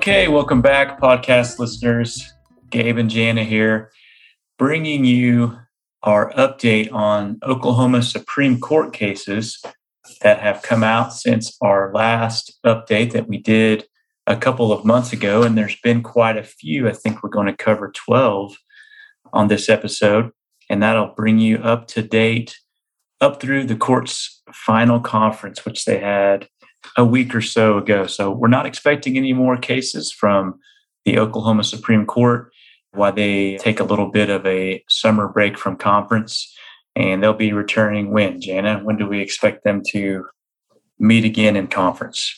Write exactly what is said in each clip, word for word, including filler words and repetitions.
Okay, welcome back, podcast listeners. Gabe and Jana here, bringing you our update on Oklahoma Supreme Court cases that have come out since our last update that we did a couple of months ago. And there's been quite a few. I think we're going to cover twelve on this episode, and that'll bring you up to date up through the court's final conference, which they had a week or so ago. So we're not expecting any more cases from the Oklahoma Supreme Court while they take a little bit of a summer break from conference. And they'll be returning when, Jana? When do we expect them to meet again in conference?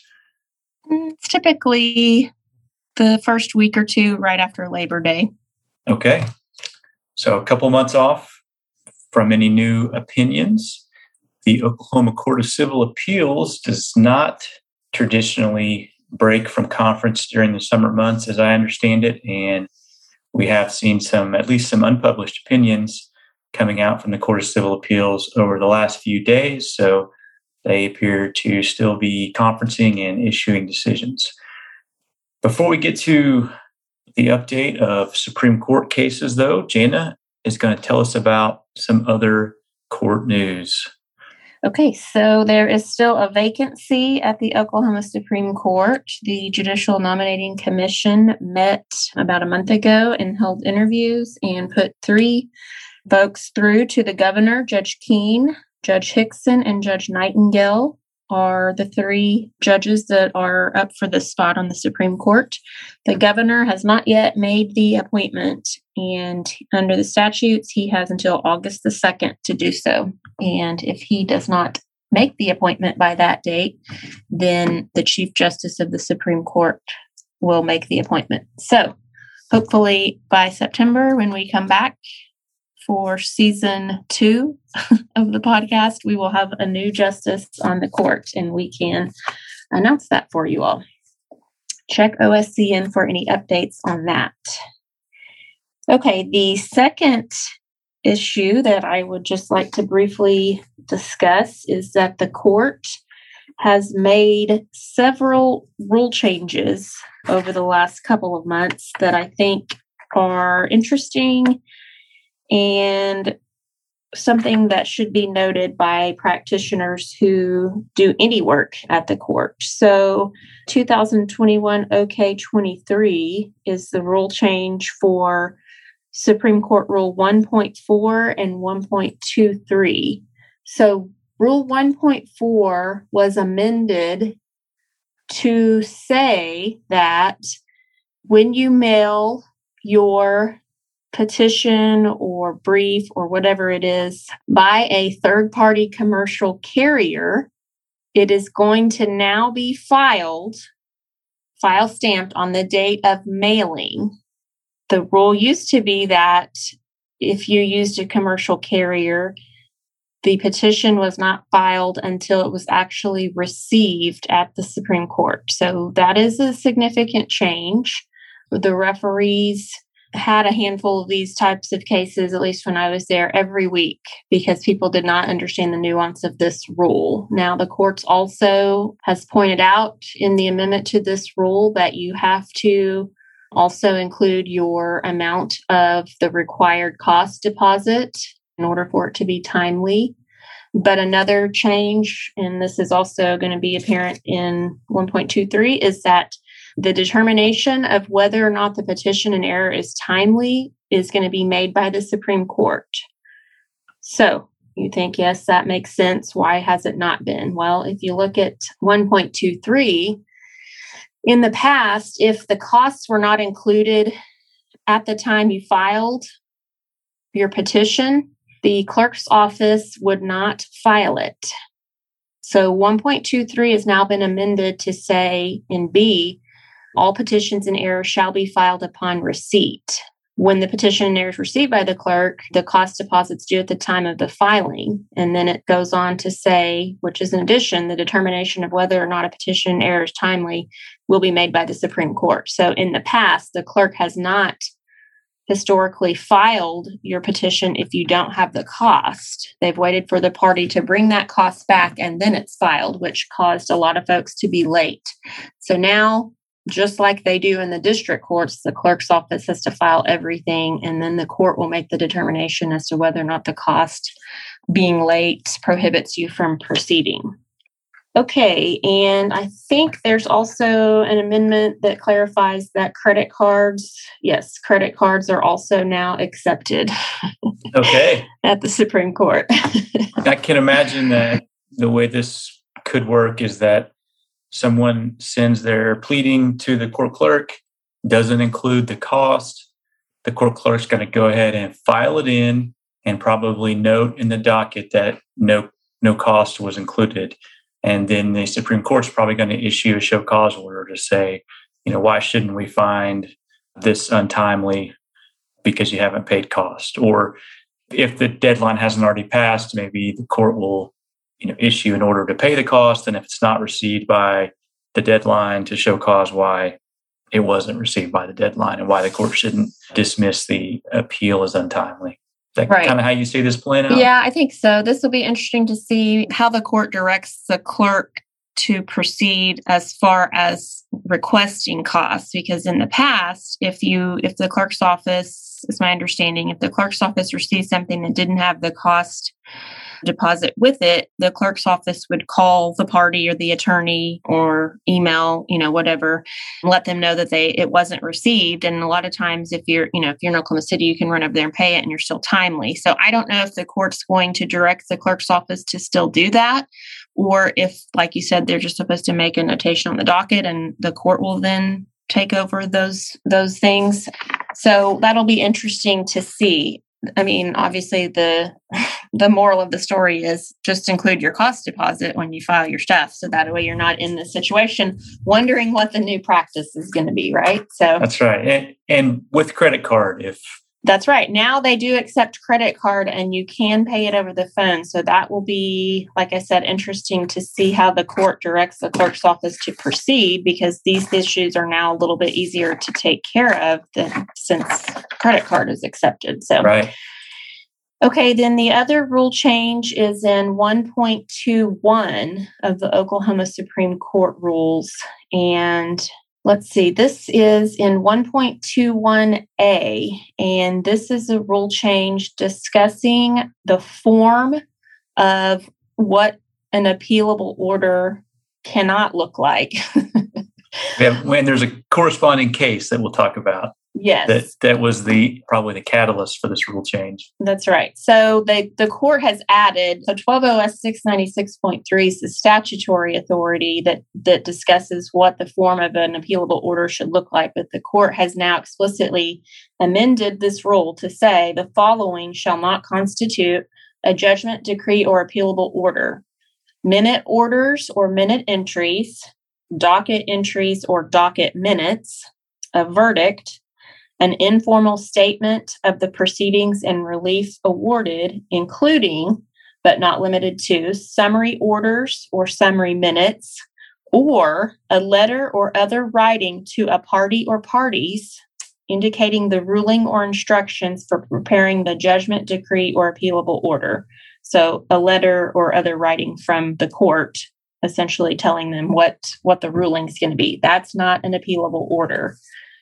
It's typically the first week or two right after Labor Day. Okay. So a couple months off from any new opinions. The Oklahoma Court of Civil Appeals does not traditionally break from conference during the summer months, as I understand it. And we have seen some, at least some unpublished opinions coming out from the Court of Civil Appeals over the last few days. So they appear to still be conferencing and issuing decisions. Before we get to the update of Supreme Court cases, though, Jana is going to tell us about some other court news. Okay, so there is still a vacancy at the Oklahoma Supreme Court. The Judicial Nominating Commission met about a month ago and held interviews and put three folks through to the governor. Judge Keene, Judge Hickson, and Judge Nightingale are the three judges that are up for the spot on the Supreme Court. The governor has not yet made the appointment, and under the statutes, he has until August the second to do so. And if he does not make the appointment by that date, then the Chief Justice of the Supreme Court will make the appointment. So hopefully by September, when we come back for season two of the podcast, we will have a new justice on the court, and we can announce that for you all. Check O S C N for any updates on that. Okay, the second issue that I would just like to briefly discuss is that the court has made several rule changes over the last couple of months that I think are interesting and something that should be noted by practitioners who do any work at the court. So two thousand twenty-one O K twenty-three is the rule change for Supreme Court Rule one point four and one point two three. So Rule one point four was amended to say that when you mail your petition or brief or whatever it is by a third-party commercial carrier, it is going to now be filed, file stamped on the date of mailing. The rule used to be that if you used a commercial carrier, the petition was not filed until it was actually received at the Supreme Court. So that is a significant change. The referees had a handful of these types of cases, at least when I was there, every week, because people did not understand the nuance of this rule. Now, the courts also has pointed out in the amendment to this rule that you have to also include your amount of the required cost deposit in order for it to be timely. But another change, and this is also going to be apparent in one point two three, is that the determination of whether or not the petition in error is timely is going to be made by the Supreme Court. So you think, yes, that makes sense. Why has it not been? Well, if you look at one point two three, in the past, if the costs were not included at the time you filed your petition, the clerk's office would not file it. So one point two three has now been amended to say in B, all petitions in error shall be filed upon receipt. When the petition in error is received by the clerk, the cost deposit's due at the time of the filing. And then it goes on to say, which is in addition, the determination of whether or not a petition in error is timely will be made by the Supreme Court. So in the past, the clerk has not historically filed your petition if you don't have the cost. They've waited for the party to bring that cost back and then it's filed, which caused a lot of folks to be late. So now just like they do in the district courts, the clerk's office has to file everything, and then the court will make the determination as to whether or not the cost being late prohibits you from proceeding. Okay, and I think there's also an amendment that clarifies that credit cards, yes, credit cards are also now accepted. Okay. At the Supreme Court. I can imagine that the way this could work is that someone sends their pleading to the court clerk, doesn't include the cost. The court clerk's going to go ahead and file it in and probably note in the docket that no no cost was included. And then the Supreme Court's probably going to issue a show cause order to say, you know, why shouldn't we find this untimely because you haven't paid cost? Or if the deadline hasn't already passed, maybe the court will, you know, issue an order to pay the cost. And if it's not received by the deadline, to show cause why it wasn't received by the deadline and why the court shouldn't dismiss the appeal as untimely. Is that right. kind of how you see this playing out? Yeah, I think so. This will be interesting to see how the court directs the clerk to proceed as far as requesting costs. Because in the past, if you, if the clerk's office, is my understanding, if the clerk's office received something that didn't have the cost deposit with it, the clerk's office would call the party or the attorney or email, you know, whatever, and let them know that they it wasn't received. And a lot of times, if you're, you know, if you're in Oklahoma City, you can run over there and pay it, and you're still timely. So I don't know if the court's going to direct the clerk's office to still do that, or if, like you said, they're just supposed to make a notation on the docket, and the court will then take over those those things. So that'll be interesting to see. I mean, obviously, the the moral of the story is just include your cost deposit when you file your stuff, so that way you're not in this situation wondering what the new practice is going to be, right? So that's right. And, and with credit card, if that's right. Now they do accept credit card, and you can pay it over the phone. So that will be, like I said, interesting to see how the court directs the clerk's office to proceed, because these issues are now a little bit easier to take care of than since credit card is accepted. So, right. Okay, then the other rule change is in one point two one of the Oklahoma Supreme Court rules. And let's see, this is in one point two one A, and this is a rule change discussing the form of what an appealable order cannot look like. Yeah, when there's a corresponding case that we'll talk about. Yes. That that was the probably the catalyst for this rule change. That's right. So they, the court has added, so twelve O S six ninety-six point three is the statutory authority that, that discusses what the form of an appealable order should look like. But the court has now explicitly amended this rule to say the following shall not constitute a judgment, decree, or appealable order: minute orders or minute entries, docket entries or docket minutes, a verdict, an informal statement of the proceedings and relief awarded, including, but not limited to, summary orders or summary minutes, or a letter or other writing to a party or parties indicating the ruling or instructions for preparing the judgment, decree, or appealable order. So a letter or other writing from the court essentially telling them what, what the ruling is going to be. That's not an appealable order.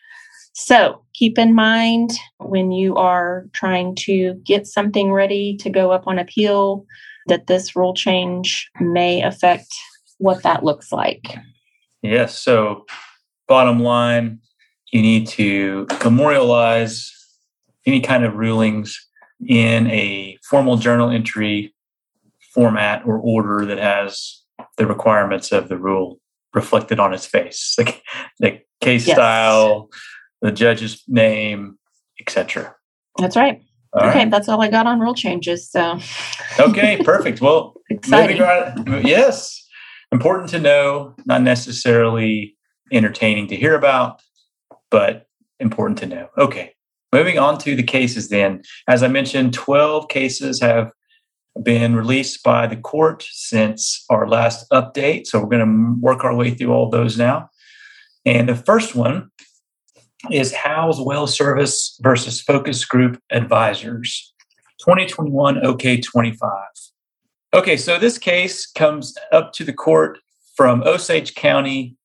So keep in mind when you are trying to get something ready to go up on appeal that this rule change may affect what that looks like. Yes. So bottom line, you need to memorialize any kind of rulings in a formal journal entry format or order that has the requirements of the rule reflected on its face, like the case yes. style, the judge's name, et cetera. That's right. All okay, right. That's all I got on rule changes. So, okay, perfect. Well, exciting. Moving yes, important to know, not necessarily entertaining to hear about, but important to know. Okay, moving on to the cases then. As I mentioned, twelve cases have been released by the court since our last update. So we're going to work our way through all those now. And the first one is Howes Well Service versus Focus Group Advisors, twenty twenty-one O K twenty-five. Okay, so this case comes up to the court from Osage County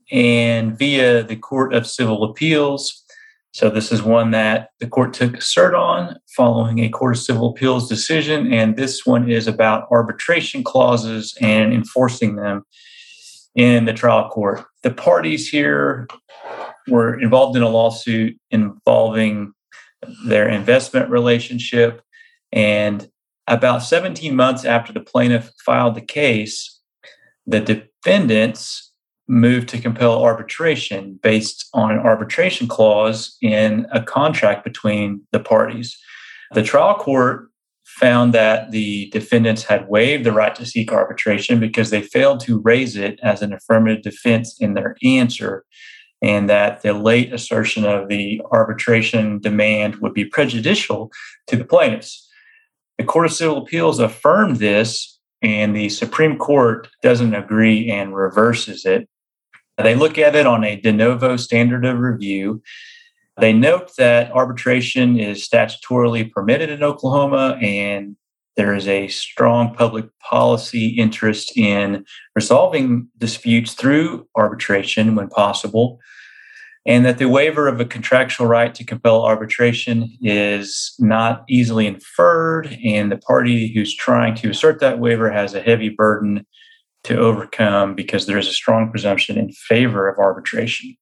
and via the Court of Civil Appeals. So this is one that the court took cert on following a Court of Civil Appeals decision, and this one is about arbitration clauses and enforcing them in the trial court. The parties here were involved in a lawsuit involving their investment relationship, and about seventeen months after the plaintiff filed the case, the defendants moved to compel arbitration based on an arbitration clause in a contract between the parties. The trial court found that the defendants had waived the right to seek arbitration because they failed to raise it as an affirmative defense in their answer, and that the late assertion of the arbitration demand would be prejudicial to the plaintiffs. The Court of Civil Appeals affirmed this, and the Supreme Court doesn't agree and reverses it. They look at it on a de novo standard of review. They note that arbitration is statutorily permitted in Oklahoma, and there is a strong public policy interest in resolving disputes through arbitration when possible, and that the waiver of a contractual right to compel arbitration is not easily inferred, and the party who's trying to assert that waiver has a heavy burden to overcome because there is a strong presumption in favor of arbitration.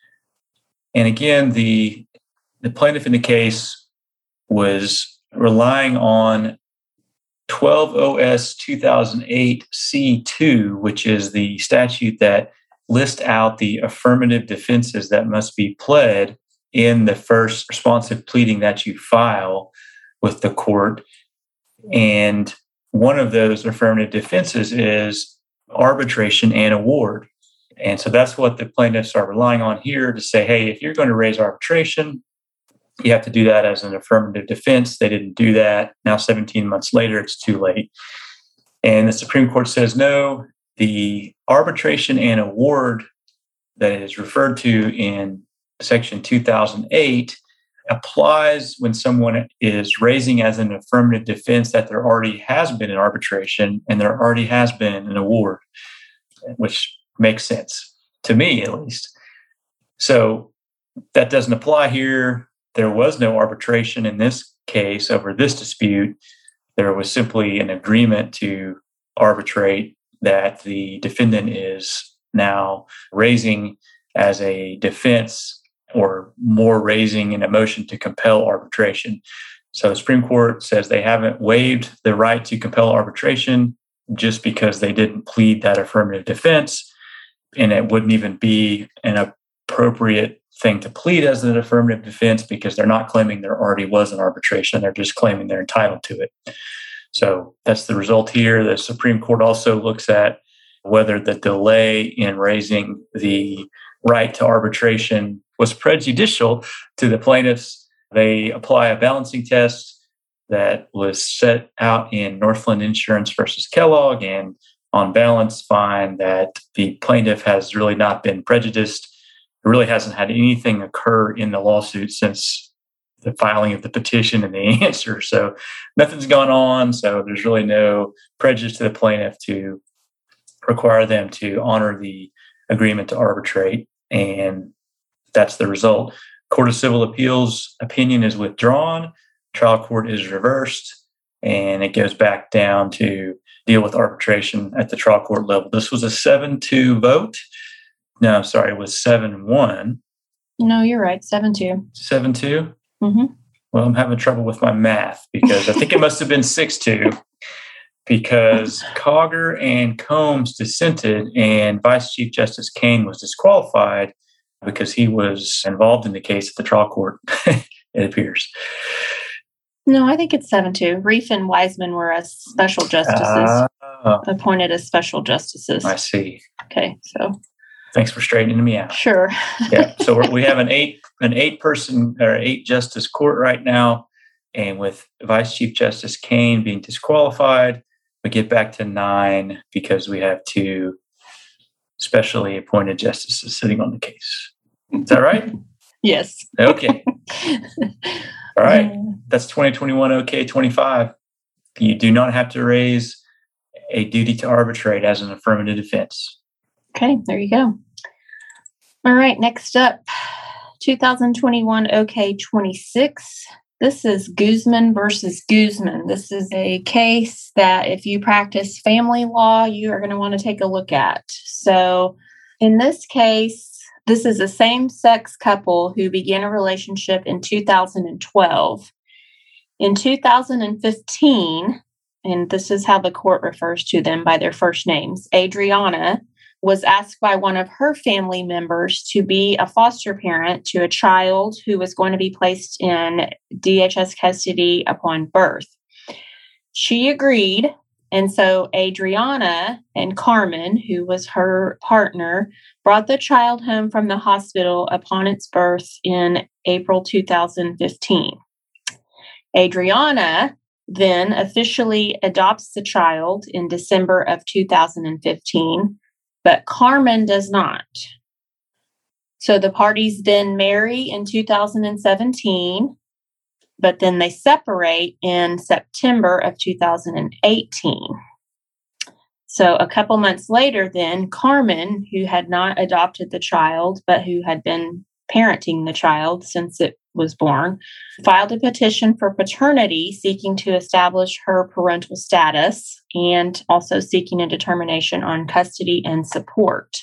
And again, the, the plaintiff in the case was relying on twelve O S two thousand eight C two, which is the statute that lists out the affirmative defenses that must be pled in the first responsive pleading that you file with the court. And one of those affirmative defenses is arbitration and award. And so that's what the plaintiffs are relying on here to say, hey, if you're going to raise arbitration, you have to do that as an affirmative defense. They didn't do that. Now, seventeen months later, it's too late. And the Supreme Court says, no, the arbitration and award that is referred to in Section two thousand eight applies when someone is raising as an affirmative defense that there already has been an arbitration and there already has been an award, which makes sense to me, at least. So that doesn't apply here. There was no arbitration in this case over this dispute. There was simply an agreement to arbitrate that the defendant is now raising as a defense, or more raising in a motion to compel arbitration. So the Supreme Court says they haven't waived the right to compel arbitration just because they didn't plead that affirmative defense, and it wouldn't even be an appropriate thing to plead as an affirmative defense because they're not claiming there already was an arbitration. They're just claiming they're entitled to it. So that's the result here. The Supreme Court also looks at whether the delay in raising the right to arbitration was prejudicial to the plaintiffs. They apply a balancing test that was set out in Northland Insurance versus Kellogg, and on balance find that the plaintiff has really not been prejudiced. It really hasn't had anything occur in the lawsuit since the filing of the petition and the answer. So nothing's gone on. So there's really no prejudice to the plaintiff to require them to honor the agreement to arbitrate. And that's the result. Court of Civil Appeals opinion is withdrawn. Trial court is reversed, and it goes back down to deal with arbitration at the trial court level. This was a seven two vote. No, sorry, it was seven one. No, you're right. seven two. seven two? Mm-hmm. Well, I'm having trouble with my math because I think it must have been six two because Cogger and Combs dissented and Vice Chief Justice Kane was disqualified because he was involved in the case at the trial court, it appears. No, I think it's seven two. Reif and Wiseman were as special justices, uh, appointed as special justices. I see. Okay, so thanks for straightening me out. Sure. Yeah. So we're, we have an eight an eight person or eight justice court right now, and with Vice Chief Justice Kane being disqualified, we get back to nine because we have two specially appointed justices sitting on the case. Is that right? Yes. Okay. All right. That's twenty twenty-one O K twenty-five. You do not have to raise a duty to arbitrate as an affirmative defense. Okay, there you go. All right, next up, two thousand twenty-one O K twenty-six. This is Guzman versus Guzman. This is a case that if you practice family law, you are going to want to take a look at. So in this case, this is a same-sex couple who began a relationship in two thousand twelve. In two thousand fifteen, and this is how the court refers to them by their first names, Adriana was asked by one of her family members to be a foster parent to a child who was going to be placed in D H S custody upon birth. She agreed, and so Adriana and Carmen, who was her partner, brought the child home from the hospital upon its birth in April two thousand fifteen. Adriana then officially adopts the child in December of two thousand fifteen, but Carmen does not. So the parties then marry in two thousand seventeen, but then they separate in September of two thousand eighteen. So a couple months later, then Carmen, who had not adopted the child, but who had been parenting the child since it was born, filed a petition for paternity seeking to establish her parental status and also seeking a determination on custody and support.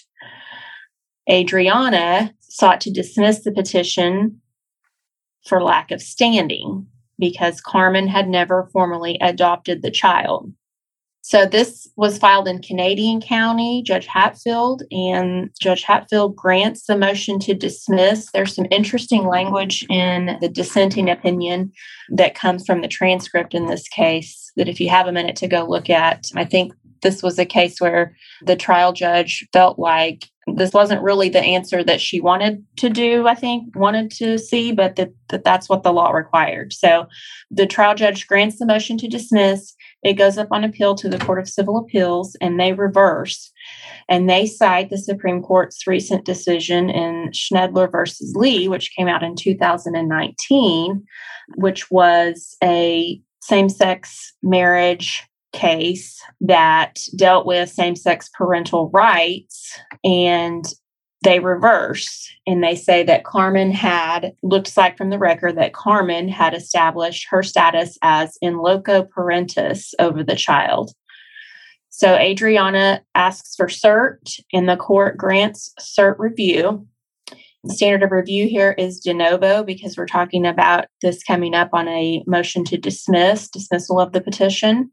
Adriana sought to dismiss the petition for lack of standing because Carmen had never formally adopted the child. So this was filed in Canadian County, Judge Hatfield, and Judge Hatfield grants the motion to dismiss. There's some interesting language in the dissenting opinion that comes from the transcript in this case that if you have a minute to go look at, I think this was a case where the trial judge felt like this wasn't really the answer that she wanted to do, I think, wanted to see, but that, that that's what the law required. So the trial judge grants the motion to dismiss. It goes up on appeal to the Court of Civil Appeals, and they reverse. And they cite the Supreme Court's recent decision in Schnedler versus Lee, which came out in two thousand nineteen, which was a same-sex marriage case that dealt with same-sex parental rights, and they reverse and they say that Carmen had, looks like from the record that Carmen had established her status as in loco parentis over the child. So Adriana asks for cert and the court grants cert review. The standard of review here is de novo because we're talking about this coming up on a motion to dismiss, dismissal of the petition.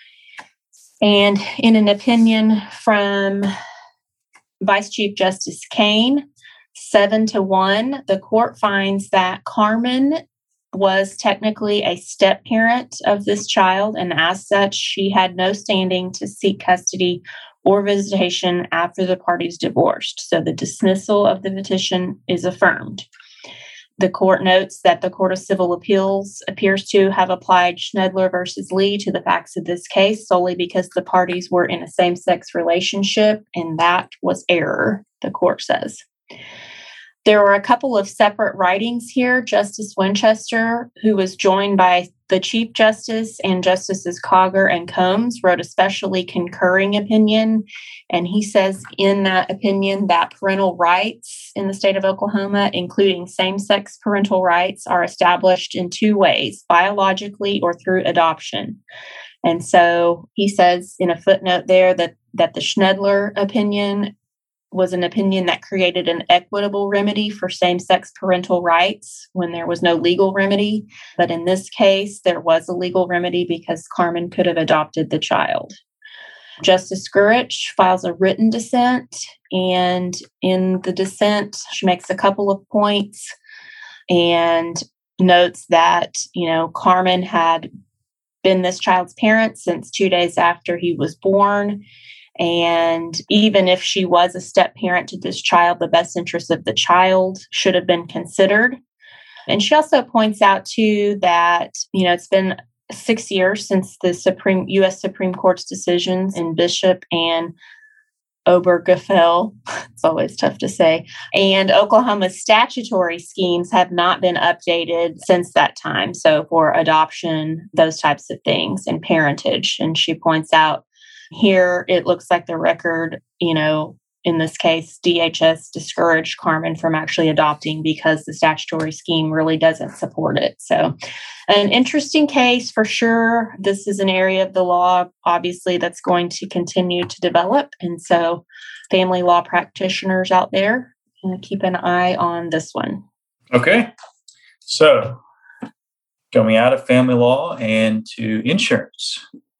And in an opinion from Vice Chief Justice Kane, seven to one, the court finds that Carmen was technically a step parent of this child, and as such, she had no standing to seek custody or visitation after the parties divorced. So the dismissal of the petition is affirmed. The court notes that the Court of Civil Appeals appears to have applied Schnedler versus Lee to the facts of this case solely because the parties were in a same-sex relationship, and that was error, the court says. There were a couple of separate writings here. Justice Winchester, who was joined by the Chief Justice and Justices Cogger and Combs, wrote a specially concurring opinion. And he says in that opinion that parental rights in the state of Oklahoma, including same-sex parental rights, are established in two ways, biologically or through adoption. And so he says in a footnote there that, that the Schnedler opinion was an opinion that created an equitable remedy for same-sex parental rights when there was no legal remedy. But in this case, there was a legal remedy because Carmen could have adopted the child. Justice Gurich files a written dissent, and in the dissent, she makes a couple of points and notes that, you know, Carmen had been this child's parent since two days after he was born. And even if she was a step parent to this child, the best interest of the child should have been considered. And she also points out, too, that, you know, it's been six years since the Supreme U S Supreme Court's decisions in Bishop and Obergefell. It's always tough to say. And Oklahoma's statutory schemes have not been updated since that time. So for adoption, those types of things, and parentage. And she points out, here, it looks like the record, you know, in this case, D H S discouraged Carmen from actually adopting because the statutory scheme really doesn't support it. So an interesting case for sure. This is an area of the law, obviously, that's going to continue to develop. And so family law practitioners out there, keep an eye on this one. Okay. So going out of family law and to insurance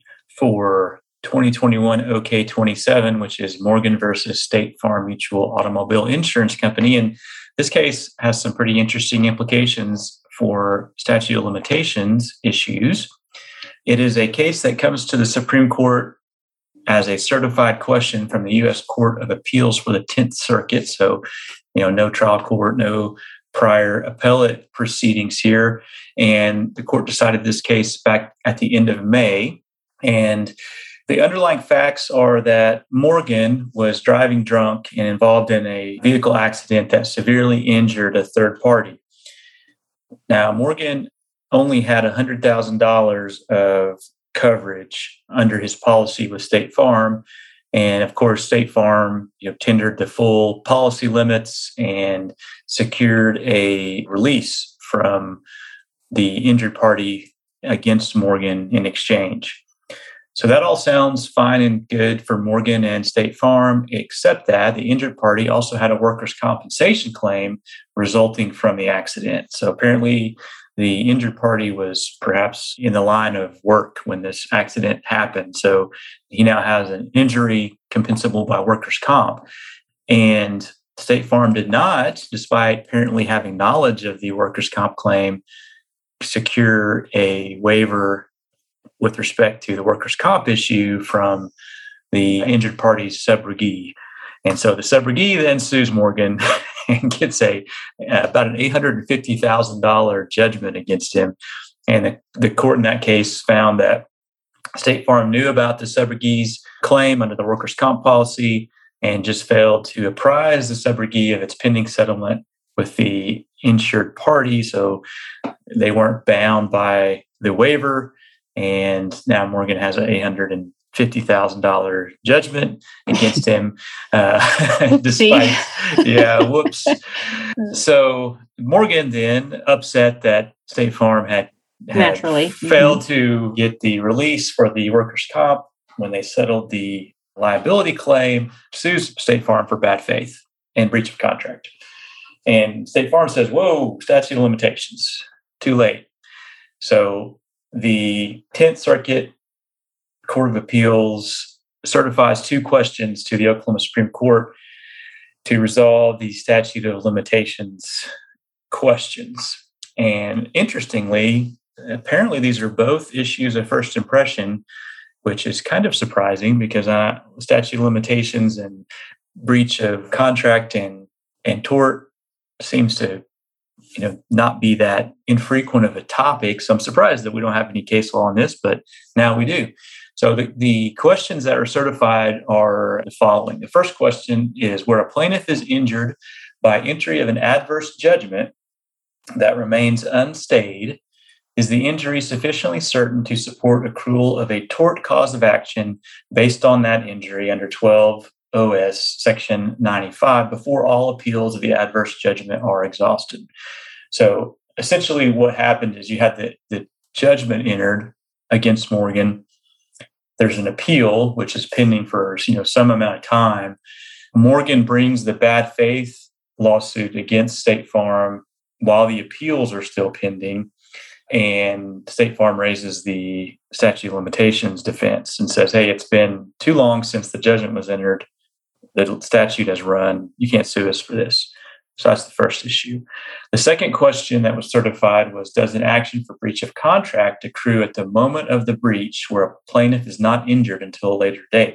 for twenty twenty-one O K twenty-seven, which is Morgan versus State Farm Mutual Automobile Insurance Company. And this case has some pretty interesting implications for statute of limitations issues. It is a case that comes to the Supreme Court as a certified question from the U S Court of Appeals for the Tenth Circuit. So, you know, no trial court, no prior appellate proceedings here. And the court decided this case back at the end of May. And the underlying facts are that Morgan was driving drunk and involved in a vehicle accident that severely injured a third party. Now, Morgan only had one hundred thousand dollars of coverage under his policy with State Farm. And of course, State Farm, you know, tendered the full policy limits and secured a release from the injured party against Morgan in exchange. So that all sounds fine and good for Morgan and State Farm, except that the injured party also had a workers' compensation claim resulting from the accident. So apparently the injured party was perhaps in the line of work when this accident happened. So he now has an injury compensable by workers' comp. And State Farm did not, despite apparently having knowledge of the workers' comp claim, secure a waiver with respect to the workers' comp issue from the injured party's subrogee. And so the subrogee then sues Morgan and gets a uh, about an eight hundred fifty thousand dollars judgment against him. And the, the court in that case found that State Farm knew about the subrogee's claim under the workers' comp policy and just failed to apprise the subrogee of its pending settlement with the insured party. So they weren't bound by the waiver. And now Morgan has an eight hundred fifty thousand dollars judgment against him, uh, despite, yeah, whoops. So Morgan then upset that State Farm had, had naturally failed mm-hmm. to get the release for the workers' comp when they settled the liability claim, sues State Farm for bad faith and breach of contract. And State Farm says, whoa, statute of limitations, too late. So the Tenth Circuit Court of Appeals certifies two questions to the Oklahoma Supreme Court to resolve the statute of limitations questions. And interestingly, apparently these are both issues of first impression, which is kind of surprising because uh, statute of limitations and breach of contract and, and tort seems to you know, not be that infrequent of a topic. So I'm surprised that we don't have any case law on this, but now we do. So the, the questions that are certified are the following. The first question is where a plaintiff is injured by entry of an adverse judgment that remains unstayed, is the injury sufficiently certain to support accrual of a tort cause of action based on that injury under twelve O S Section ninety-five before all appeals of the adverse judgment are exhausted. So essentially what happened is you had the, the judgment entered against Morgan. There's an appeal, which is pending for you know some amount of time. Morgan brings the bad faith lawsuit against State Farm while the appeals are still pending. And State Farm raises the statute of limitations defense and says, hey, it's been too long since the judgment was entered. The statute has run. You can't sue us for this. So that's the first issue. The second question that was certified was, does an action for breach of contract accrue at the moment of the breach where a plaintiff is not injured until a later date?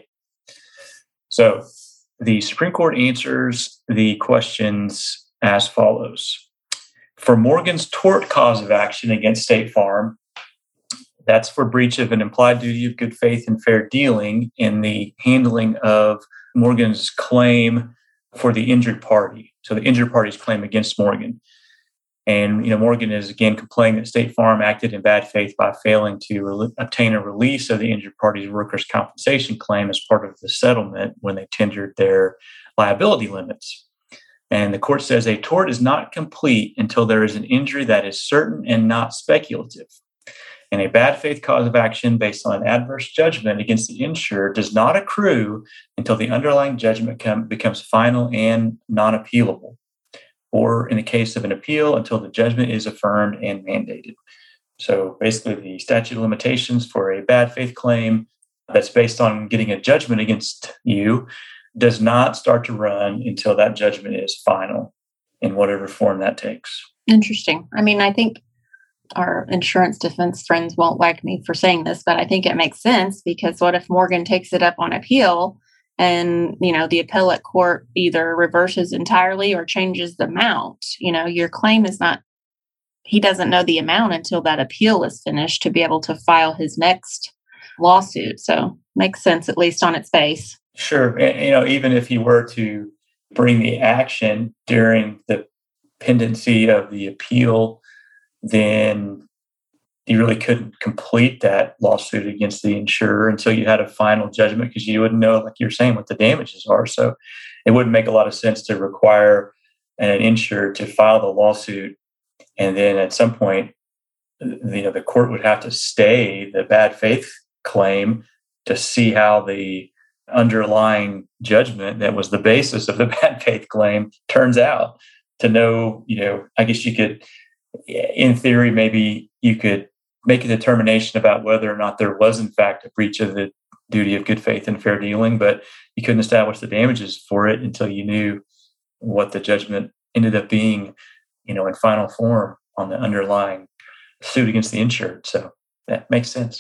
So the Supreme Court answers the questions as follows. For Morgan's tort cause of action against State Farm, that's for breach of an implied duty of good faith and fair dealing in the handling of Morgan's claim for the injured party. So the injured party's claim against Morgan. And, you know, Morgan is again complaining that State Farm acted in bad faith by failing to re- obtain a release of the injured party's workers' compensation claim as part of the settlement when they tendered their liability limits. And the court says a tort is not complete until there is an injury that is certain and not speculative. And a bad faith cause of action based on an adverse judgment against the insurer does not accrue until the underlying judgment com- becomes final and non-appealable, or in the case of an appeal, until the judgment is affirmed and mandated. So basically, the statute of limitations for a bad faith claim that's based on getting a judgment against you does not start to run until that judgment is final in whatever form that takes. Interesting. I mean, I think our insurance defense friends won't like me for saying this, but I think it makes sense, because what if Morgan takes it up on appeal and, you know, the appellate court either reverses entirely or changes the amount? You know, your claim is not, he doesn't know the amount until that appeal is finished to be able to file his next lawsuit. So makes sense, at least on its face. Sure. And, you know, even if he were to bring the action during the pendency of the appeal, then you really couldn't complete that lawsuit against the insurer until you had a final judgment, because you wouldn't know, like you're saying, what the damages are. So it wouldn't make a lot of sense to require an insurer to file the lawsuit, and then at some point, you know, the court would have to stay the bad faith claim to see how the underlying judgment that was the basis of the bad faith claim turns out, to know, you know, I guess you could, in theory, maybe you could make a determination about whether or not there was in fact a breach of the duty of good faith and fair dealing, but you couldn't establish the damages for it until you knew what the judgment ended up being, you know, in final form on the underlying suit against the insured. So that makes sense.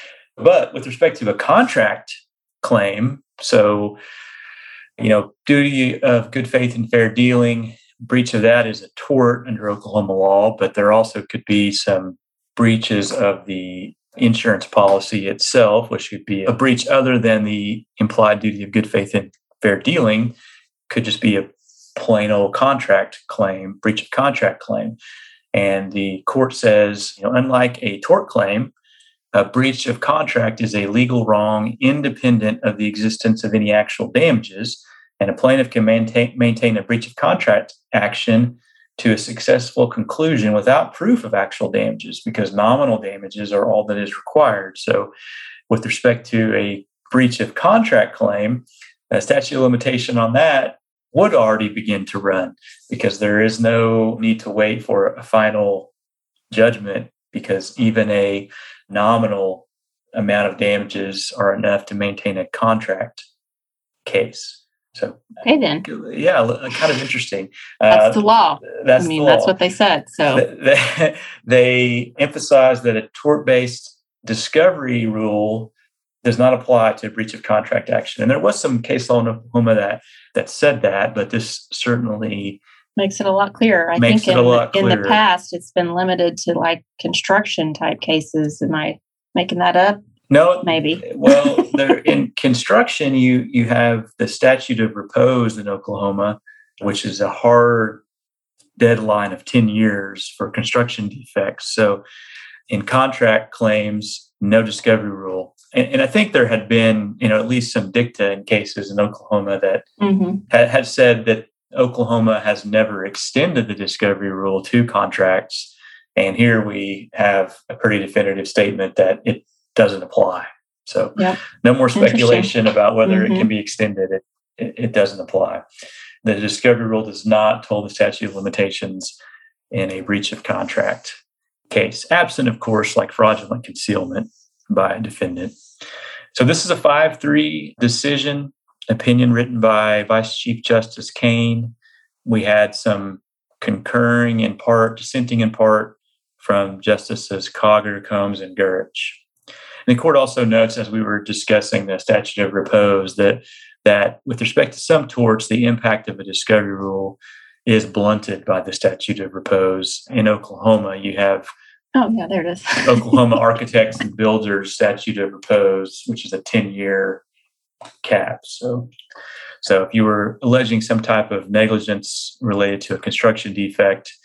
But with respect to a contract claim, so, you know, duty of good faith and fair dealing, breach of that is a tort under Oklahoma law, but there also could be some breaches of the insurance policy itself, which would be a breach other than the implied duty of good faith and fair dealing. Could just be a plain old contract claim, breach of contract claim. And the court says, you know, unlike a tort claim, a breach of contract is a legal wrong independent of the existence of any actual damages, and a plaintiff can maintain, maintain a breach of contract action to a successful conclusion without proof of actual damages, because nominal damages are all that is required. So with respect to a breach of contract claim, a statute of limitation on that would already begin to run, because there is no need to wait for a final judgment, because even a nominal amount of damages are enough to maintain a contract case. So, okay, then. Yeah, kind of interesting. That's uh, the law. That's I mean, the law. That's what they said. So they, they emphasize that a tort-based discovery rule does not apply to breach of contract action. And there was some case law in Oklahoma that that said that, but this certainly makes it a lot clearer. I makes think it in, a lot in clearer. the past, it's been limited to like construction type cases. Am I making that up? No, maybe. Well, there in construction, you you have the statute of repose in Oklahoma, which is a hard deadline of ten years for construction defects. So in contract claims, no discovery rule. And, and I think there had been, you know, at least some dicta in cases in Oklahoma that mm-hmm. had, had said that Oklahoma has never extended the discovery rule to contracts. And here we have a pretty definitive statement that it doesn't apply. So yep. no more speculation about whether mm-hmm. it can be extended. It, it, it doesn't apply. The discovery rule does not toll the statute of limitations in a breach of contract case, absent, of course, like fraudulent concealment by a defendant. So this is a five three decision, opinion written by Vice Chief Justice Kane. We had some concurring in part, dissenting in part from Justices Cogger, Combs, and Gurich. And the court also notes, as we were discussing the statute of repose, that that with respect to some torts, the impact of a discovery rule is blunted by the statute of repose. In Oklahoma, you have oh yeah, there it is. Oklahoma Architects and Builders statute of repose, which is a ten-year cap. So, so if you were alleging some type of negligence related to a construction defect,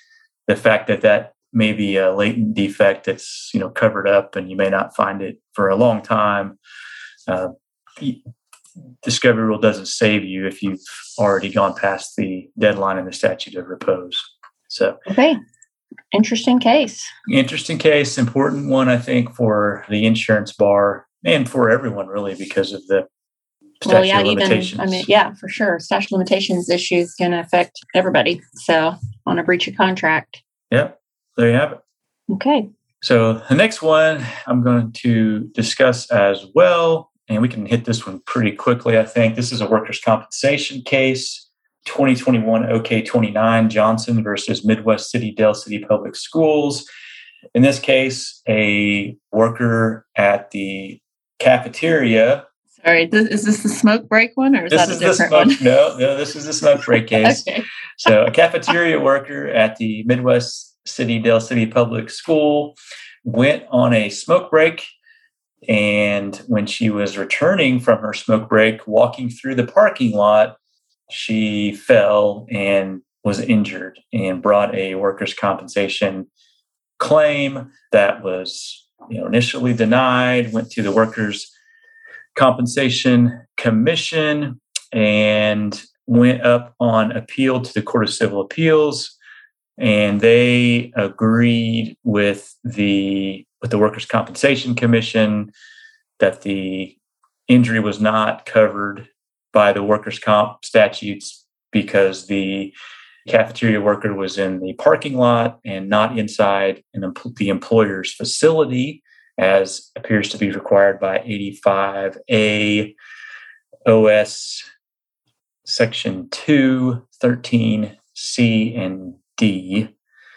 the fact that that may be a latent defect that's, you know, covered up and you may not find it for a long time. Uh, discovery rule doesn't save you if you've already gone past the deadline in the statute of repose. So, okay. Interesting case. Interesting case, important one, I think, for the insurance bar and for everyone, really, because of the statute well, yeah, of limitations. Even, I mean, yeah, for sure. Statute of limitations issue is going to affect everybody. So, on a breach of contract. Yep, there you have it. Okay. So, the next one I'm going to discuss as well, and we can hit this one pretty quickly, I think. This is a workers' compensation case. twenty twenty-one O K twenty-nine Johnson versus Midwest City Del City Public Schools. In this case, a worker at the cafeteria. Sorry, is this the smoke break one, or is this that is a different the smoke, one? No, no, this is the smoke break case. Okay. So, a cafeteria worker at the Midwest City Del City Public School went on a smoke break, and when she was returning from her smoke break, walking through the parking lot, she fell and was injured and brought a workers' compensation claim that was, you know, initially denied, went to the Workers' Compensation Commission and went up on appeal to the Court of Civil Appeals. And they agreed with the with the Workers' Compensation Commission that the injury was not covered by the workers' comp statutes because the cafeteria worker was in the parking lot and not inside an, the employer's facility, as appears to be required by eighty-five A O S Section two, thirteen C and D.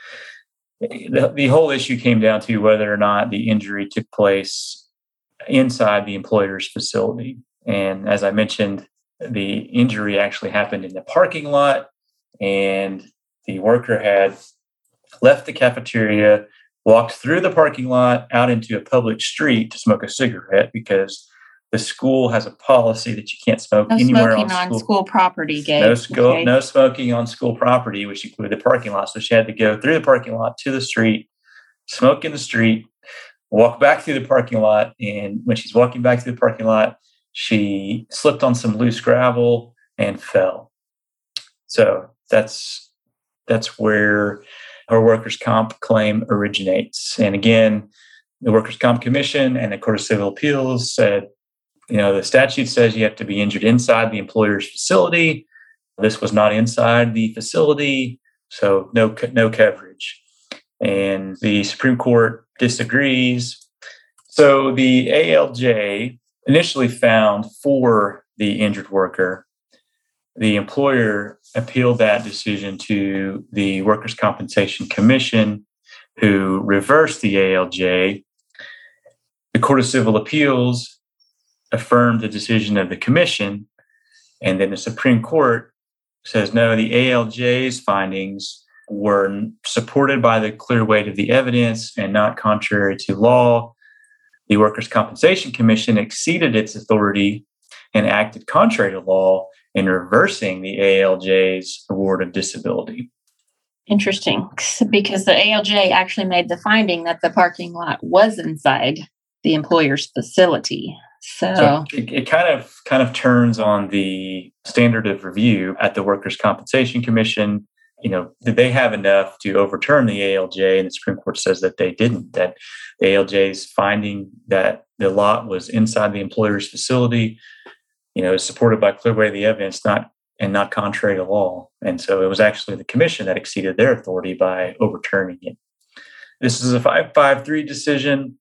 The, the whole issue came down to whether or not the injury took place inside the employer's facility. And as I mentioned, the injury actually happened in the parking lot, and the worker had left the cafeteria, walked through the parking lot out into a public street to smoke a cigarette because the school has a policy that you can't smoke no anywhere smoking on, on school, school property. Gabe. No, school, okay. no smoking on school property, which included the parking lot. So she had to go through the parking lot to the street, smoke in the street, walk back through the parking lot, and when she's walking back through the parking lot, she slipped on some loose gravel and fell. So that's that's where her workers' comp claim originates. And again, the Workers' Comp Commission and the Court of Civil Appeals said, you know, the statute says you have to be injured inside the employer's facility. This was not inside the facility, so no no coverage. And the Supreme Court disagrees. So the A L J initially found for the injured worker. The employer appealed that decision to the Workers' Compensation Commission, who reversed the A L J. The Court of Civil Appeals affirmed the decision of the commission, and then the Supreme Court says, no, the A L J's findings were supported by the clear weight of the evidence and not contrary to law. The Workers' Compensation Commission exceeded its authority and acted contrary to law in reversing the A L J's award of disability. Interesting, because the A L J actually made the finding that the parking lot was inside the employer's facility. So, so it, it kind of kind of turns on the standard of review at the Workers' Compensation Commission. You know, did they have enough to overturn the A L J? And the Supreme Court says that they didn't, that the A L J's finding that the lot was inside the employer's facility, you know, is supported by clear weight of the evidence, not and not contrary to law. And so it was actually the commission that exceeded their authority by overturning it. This is a five five three decision,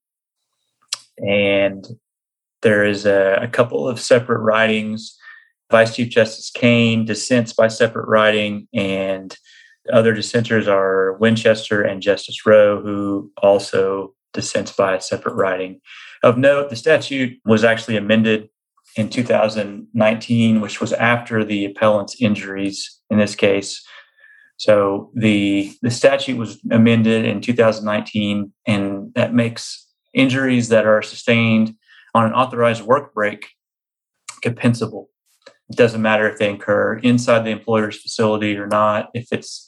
and there is a, a couple of separate writings. Vice Chief Justice Kane dissents by separate writing, and other dissenters are Winchester and Justice Rowe, who also dissents by a separate writing. Of note, the statute was actually amended in two thousand nineteen, which was after the appellant's injuries in this case. So the, the statute was amended in two thousand nineteen, and that makes injuries that are sustained on an authorized work break compensable. It doesn't matter if they occur inside the employer's facility or not. If it's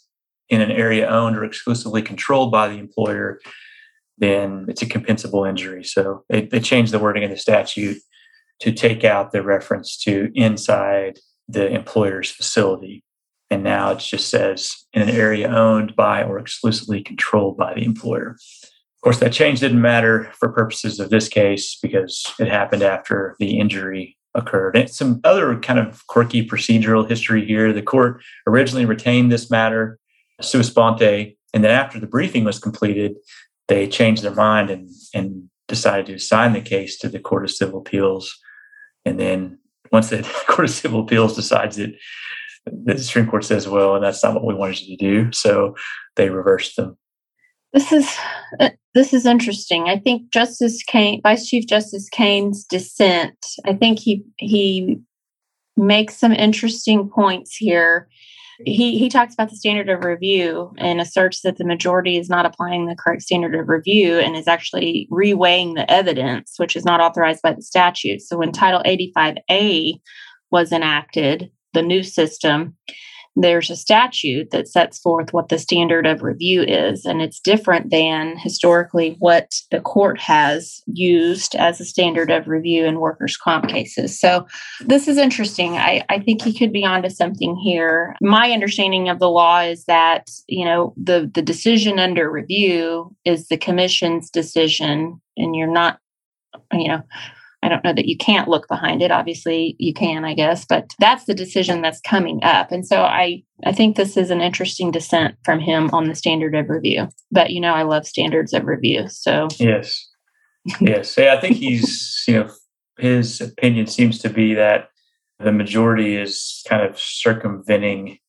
in an area owned or exclusively controlled by the employer, then it's a compensable injury. So they, they changed the wording of the statute to take out the reference to inside the employer's facility. And now it just says in an area owned by or exclusively controlled by the employer. Of course, that change didn't matter for purposes of this case because it happened after the injury occurred. And some other kind of quirky procedural history here. The court originally retained this matter sua sponte, and then after the briefing was completed, they changed their mind and, and decided to assign the case to the Court of Civil Appeals. And then once the Court of Civil Appeals decides it, the Supreme Court says, well, and that's not what we wanted you to do. So they reversed them. This is uh, this is interesting. I think Justice Kane, Vice Chief Justice Kane's dissent, I think he he makes some interesting points here. He he talks about the standard of review and asserts that the majority is not applying the correct standard of review and is actually reweighing the evidence, which is not authorized by the statute. So when Title eighty-five A was enacted, the new system, there's a statute that sets forth what the standard of review is, and it's different than historically what the court has used as a standard of review in workers' comp cases. So this is interesting. I, I think he could be onto something here. My understanding of the law is that, you know, the, the decision under review is the commission's decision, and you're not, you know, I don't know that you can't look behind it. Obviously, you can, I guess, but that's the decision that's coming up. And so I, I think this is an interesting dissent from him on the standard of review. But, you know, I love standards of review. So, yes. Yes. Yeah, I think he's, you know, his opinion seems to be that the majority is kind of circumventing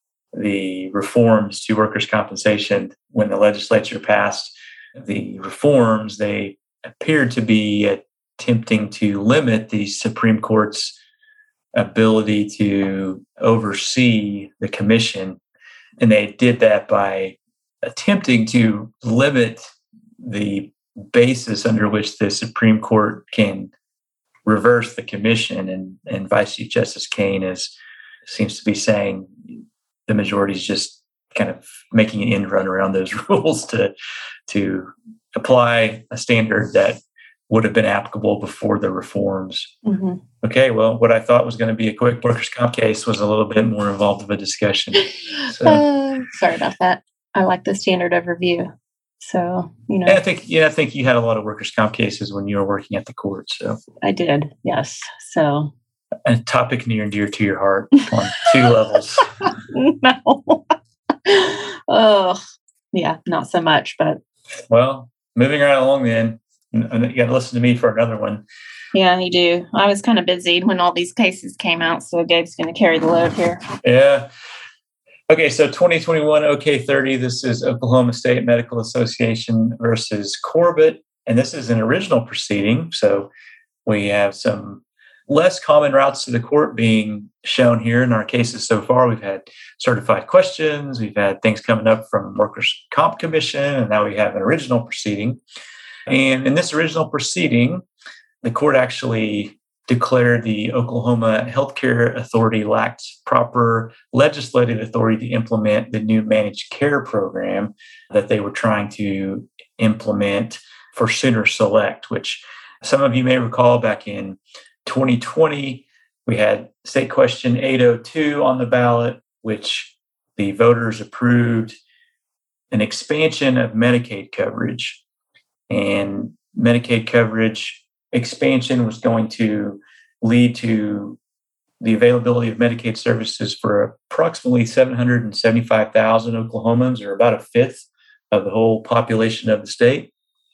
the reforms to workers' compensation. When the legislature passed the reforms, they appeared to be a attempting to limit the Supreme Court's ability to oversee the commission. And they did that by attempting to limit the basis under which the Supreme Court can reverse the commission. And, and Vice Chief Justice Kane is seems to be saying the majority is just kind of making an end run around those rules to, to apply a standard that would have been applicable before the reforms. Mm-hmm. Okay, well, what I thought was going to be a quick workers' comp case was a little bit more involved of a discussion. So, uh, sorry about that. I like the standard of review. So, you know. Yeah, I think yeah, I think you had a lot of workers' comp cases when you were working at the court. So I did, yes. So a topic near and dear to your heart on two levels. No. Oh, yeah, not so much, but. Well, moving right along then. You got to listen to me for another one. Yeah, you do. I was kind of busy when all these cases came out, so Gabe's going to carry the load here. Yeah. Okay, so twenty twenty-one O K thirty, this is Oklahoma State Medical Association versus Corbett, and this is an original proceeding, so we have some less common routes to the court being shown here in our cases so far. We've had certified questions, we've had things coming up from Workers' Comp Commission, and now we have an original proceeding. And in this original proceeding, the court actually declared the Oklahoma Healthcare Authority lacked proper legislative authority to implement the new managed care program that they were trying to implement for Sooner Select, which some of you may recall back in twenty twenty, we had State Question eight oh two on the ballot, which the voters approved an expansion of Medicaid coverage. And Medicaid coverage expansion was going to lead to the availability of Medicaid services for approximately seven hundred seventy-five thousand Oklahomans, or about a fifth of the whole population of the state.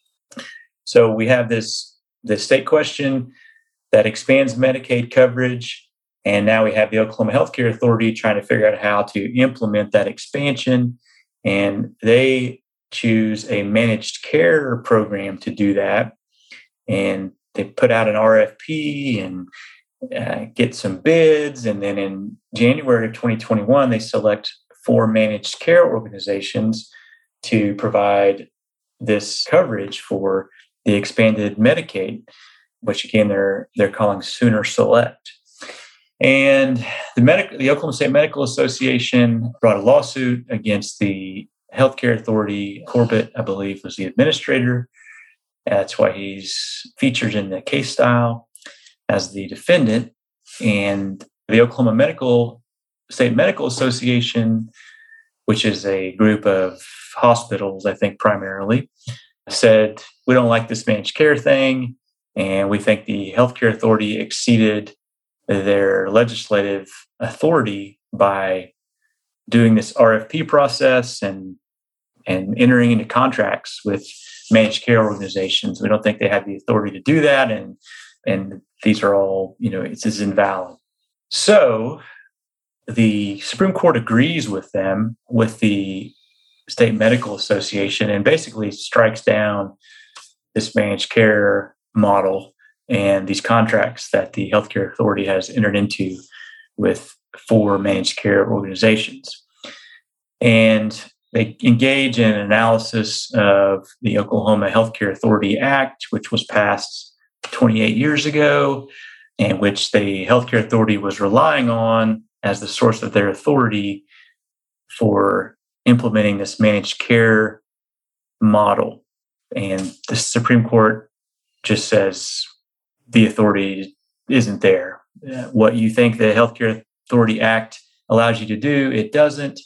So we have this, this state question that expands Medicaid coverage, and now we have the Oklahoma Healthcare Authority trying to figure out how to implement that expansion, and they choose a managed care program to do that. And they put out an R F P and uh, get some bids. And then in January of twenty twenty-one, they select four managed care organizations to provide this coverage for the expanded Medicaid, which again, they're, they're calling Sooner Select. And the medical, the Oklahoma State Medical Association brought a lawsuit against the healthcare authority. Corbett, I believe, was the administrator. That's why he's featured in the case style as the defendant. And the Oklahoma Medical State Medical Association, which is a group of hospitals, I think primarily, said, we don't like this managed care thing, and we think the healthcare authority exceeded their legislative authority by doing this R F P process and and entering into contracts with managed care organizations. We don't think they have the authority to do that, and and these are all, you know, it's is invalid. So the Supreme Court agrees with them, with the State Medical Association, and basically strikes down this managed care model and these contracts that the healthcare authority has entered into with four managed care organizations. And they engage in an analysis of the Oklahoma Healthcare Authority Act, which was passed twenty-eight years ago, and which the healthcare authority was relying on as the source of their authority for implementing this managed care model. And the Supreme Court just says the authority isn't there. What you think the Healthcare Authority Act allows you to do, it doesn't.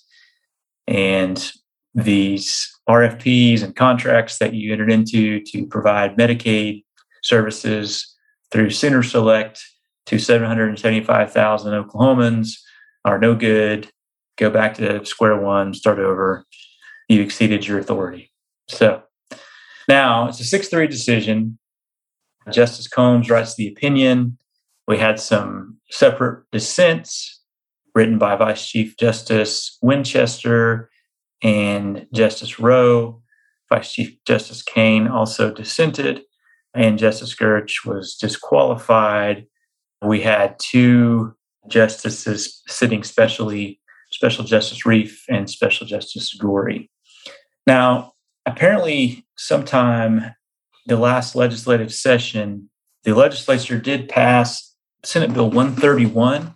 And these R F Ps and contracts that you entered into to provide Medicaid services through Center Select to seven hundred seventy-five thousand Oklahomans are no good. Go back to square one, start over. You exceeded your authority. So now it's a six three decision. Justice Combs writes the opinion. We had some separate dissents written by Vice Chief Justice Winchester and Justice Rowe. Vice Chief Justice Kane also dissented, and Justice Gerch was disqualified. We had two justices sitting specially, Special Justice Reif and Special Justice Gorey. Now, apparently, sometime the last legislative session, the legislature did pass Senate Bill one thirty-one,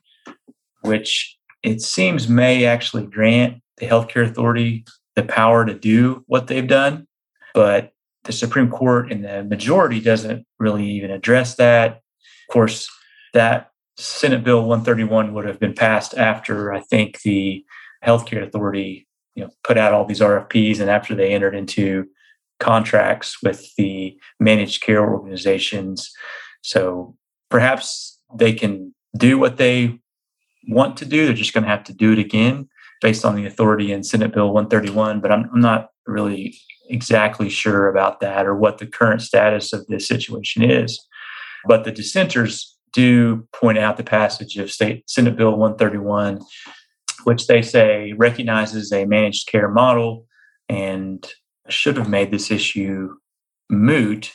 which it seems may actually grant the healthcare authority the power to do what they've done. But the Supreme Court in the majority doesn't really even address that. Of course, that Senate Bill one thirty-one would have been passed after, I think, the healthcare authority, you know, put out all these R F Ps and after they entered into contracts with the managed care organizations. So perhaps they can do what they want to do. They're just going to have to do it again based on the authority in Senate Bill one thirty-one. But I'm, I'm not really exactly sure about that or what the current status of this situation is. But the dissenters do point out the passage of State Senate Bill one thirty-one, which they say recognizes a managed care model and should have made this issue moot.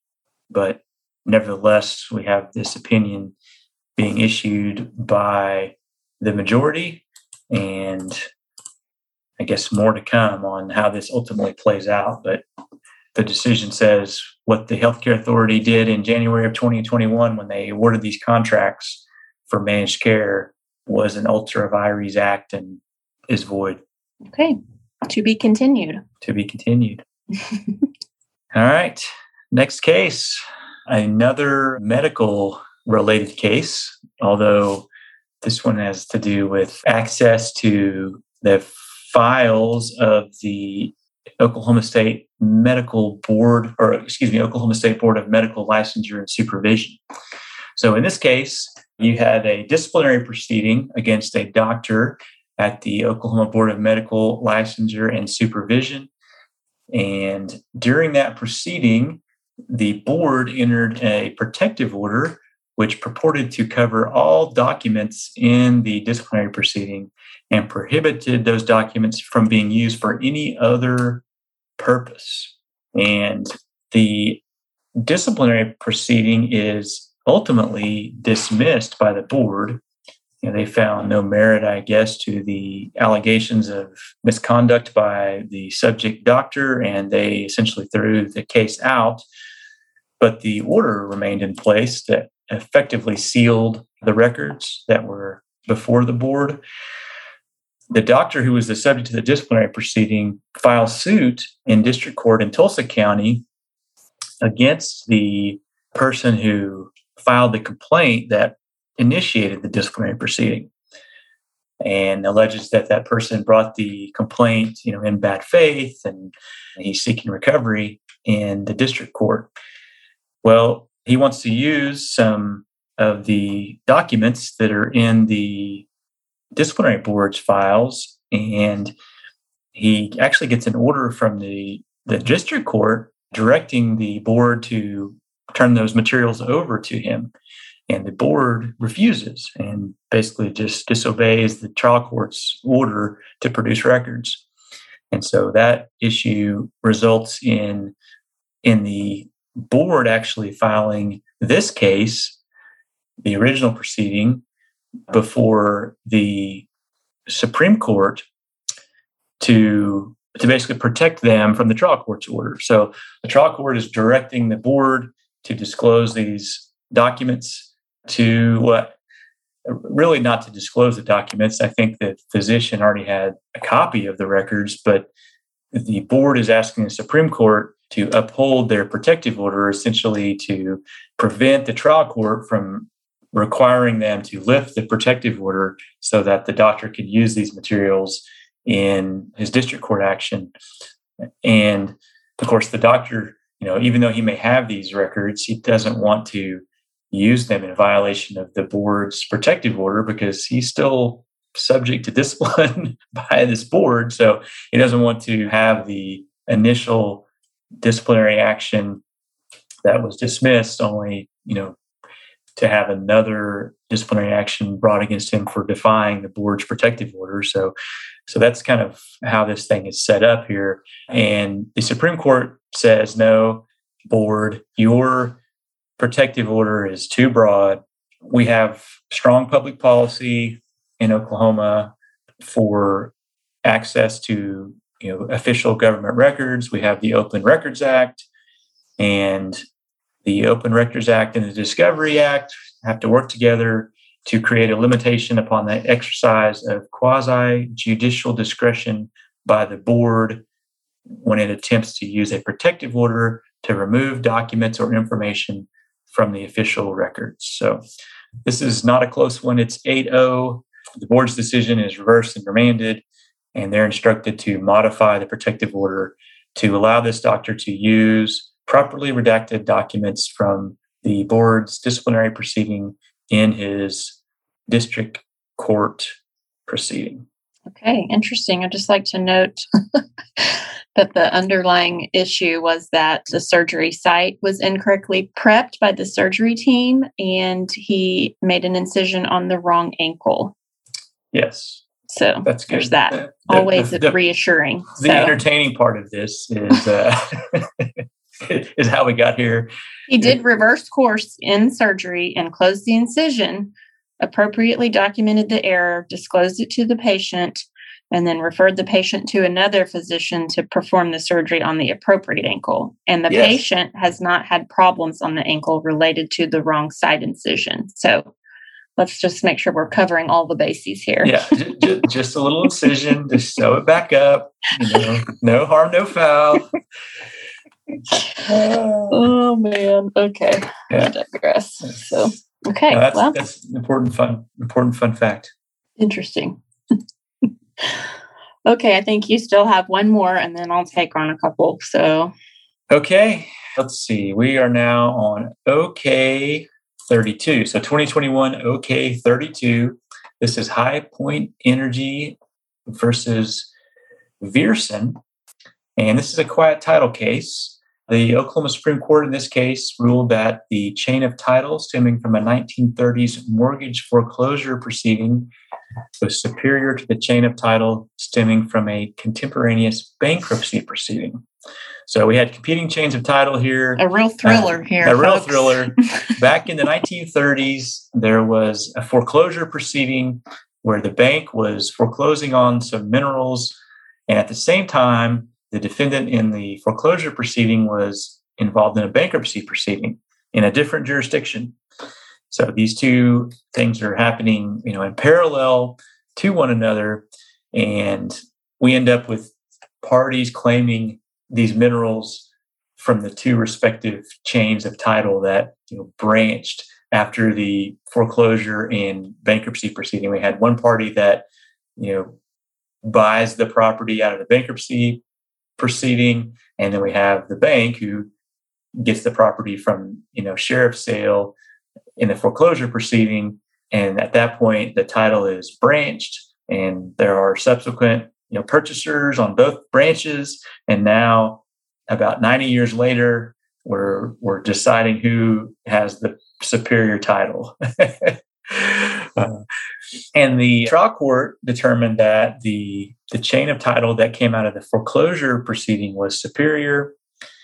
But nevertheless, we have this opinion being issued by the majority, and I guess more to come on how this ultimately plays out. But the decision says what the healthcare authority did in January of twenty twenty-one when they awarded these contracts for managed care was an ultra vires act and is void. Okay. To be continued. To be continued. All right. Next case, another medical related case, although this one has to do with access to the files of the Oklahoma State Medical Board, or excuse me, Oklahoma State Board of Medical Licensure and Supervision. So in this case, you had a disciplinary proceeding against a doctor at the Oklahoma Board of Medical Licensure and Supervision. And during that proceeding, the board entered a protective order which purported to cover all documents in the disciplinary proceeding and prohibited those documents from being used for any other purpose. And the disciplinary proceeding is ultimately dismissed by the board. You know, they found no merit, I guess, to the allegations of misconduct by the subject doctor, and they essentially threw the case out. But the order remained in place that effectively sealed the records that were before the board. The doctor who was the subject of the disciplinary proceeding filed suit in district court in Tulsa County against the person who filed the complaint that initiated the disciplinary proceeding, and alleges that that person brought the complaint, you know, in bad faith, and he's seeking recovery in the district court. Well, he wants to use some of the documents that are in the disciplinary board's files, and he actually gets an order from the, the district court directing the board to turn those materials over to him. And the board refuses and basically just disobeys the trial court's order to produce records. And so that issue results in, in the board actually filing this case, the original proceeding, before the Supreme Court to, to basically protect them from the trial court's order. So the trial court is directing the board to disclose these documents to what really not to disclose the documents. I think the physician already had a copy of the records, but the board is asking the Supreme Court to uphold their protective order, essentially to prevent the trial court from requiring them to lift the protective order so that the doctor could use these materials in his district court action. And of course, the doctor, you know, even though he may have these records, he doesn't want to use them in violation of the board's protective order because he's still subject to discipline by this board. So he doesn't want to have the initial disciplinary action that was dismissed only, you know, to have another disciplinary action brought against him for defying the board's protective order. So, so that's kind of how this thing is set up here. And the Supreme Court says, no, board, your protective order is too broad. We have strong public policy in Oklahoma for access to, you know, official government records. We have the Open Records Act, and the Open Records Act and the Discovery Act have to work together to create a limitation upon the exercise of quasi-judicial discretion by the board when it attempts to use a protective order to remove documents or information from the official records. So this is not a close one. It's eight oh. The board's decision is reversed and remanded, and they're instructed to modify the protective order to allow this doctor to use properly redacted documents from the board's disciplinary proceeding in his district court proceeding. Okay, interesting. I'd just like to note that the underlying issue was that the surgery site was incorrectly prepped by the surgery team, and he made an incision on the wrong ankle. Yes. So that's good. There's that. The, Always the, the, reassuring. The so. entertaining part of this is uh, is how we got here. He did reverse course in surgery and closed the incision, appropriately documented the error, disclosed it to the patient, and then referred the patient to another physician to perform the surgery on the appropriate ankle. And the yes. patient has not had problems on the ankle related to the wrong side incision. So let's just make sure we're covering all the bases here. Yeah, j- j- just a little incision, just sew it back up. You know, no harm, no foul. Oh man. Okay. Yeah. I digress. So okay. No, that's, well, that's an important fun, important fun fact. Interesting. Okay, I think you still have one more, and then I'll take on a couple. So okay, let's see. We are now on O K thirty-two. So twenty twenty-one O K thirty-two. This is High Point Energy versus Veerson. And this is a quiet title case. The Oklahoma Supreme Court in this case ruled that the chain of title stemming from a nineteen thirties mortgage foreclosure proceeding was superior to the chain of title stemming from a contemporaneous bankruptcy proceeding. So we had competing chains of title here. A real thriller uh, here. A real folks. thriller. Back in the nineteen thirties, there was a foreclosure proceeding where the bank was foreclosing on some minerals. And at the same time, the defendant in the foreclosure proceeding was involved in a bankruptcy proceeding in a different jurisdiction. So these two things are happening, you know, in parallel to one another, and we end up with parties claiming these minerals from the two respective chains of title that, you know, branched after the foreclosure and bankruptcy proceeding. We had one party that, you know, buys the property out of the bankruptcy proceeding, and then we have the bank who gets the property from, you know, sheriff's sale in the foreclosure proceeding. And at that point, the title is branched, and there are subsequent, you know, purchasers on both branches. And now, about ninety years later, we're we're deciding who has the superior title. uh, and the trial court determined that the the chain of title that came out of the foreclosure proceeding was superior,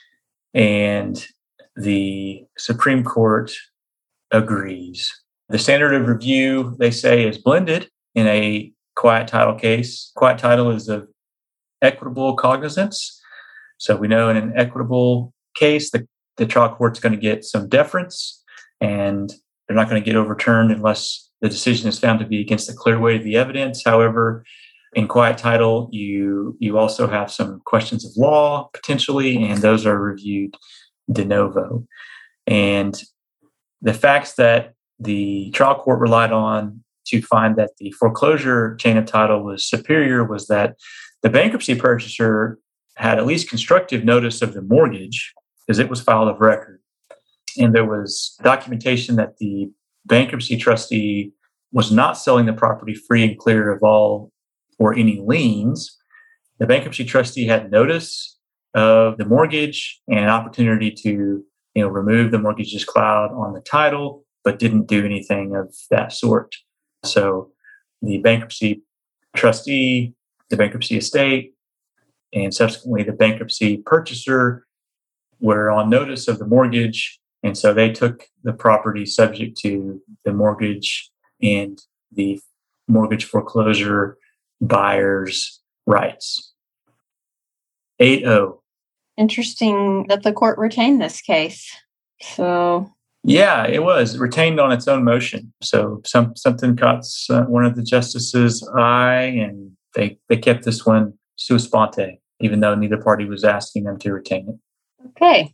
and the Supreme Court agrees. The standard of review, they say, is blended in a quiet title case. Quiet title is of equitable cognizance. So we know in an equitable case, the, the trial court's going to get some deference, and they're not going to get overturned unless the decision is found to be against the clear weight of the evidence. However, in quiet title, you you also have some questions of law potentially, and those are reviewed de novo. And the facts that the trial court relied on to find that the foreclosure chain of title was superior was that the bankruptcy purchaser had at least constructive notice of the mortgage, because it was filed of record. And there was documentation that the bankruptcy trustee was not selling the property free and clear of all or any liens. The bankruptcy trustee had notice of the mortgage and an opportunity to, you know, remove the mortgage's cloud on the title, but didn't do anything of that sort. So the bankruptcy trustee, the bankruptcy estate, and subsequently the bankruptcy purchaser were on notice of the mortgage, and so they took the property subject to the mortgage and the mortgage foreclosure buyer's rights. eight oh. Interesting that the court retained this case. So yeah, it was retained on its own motion. So some something caught uh, one of the justices' eye, and they they kept this one sua sponte, even though neither party was asking them to retain it. Okay.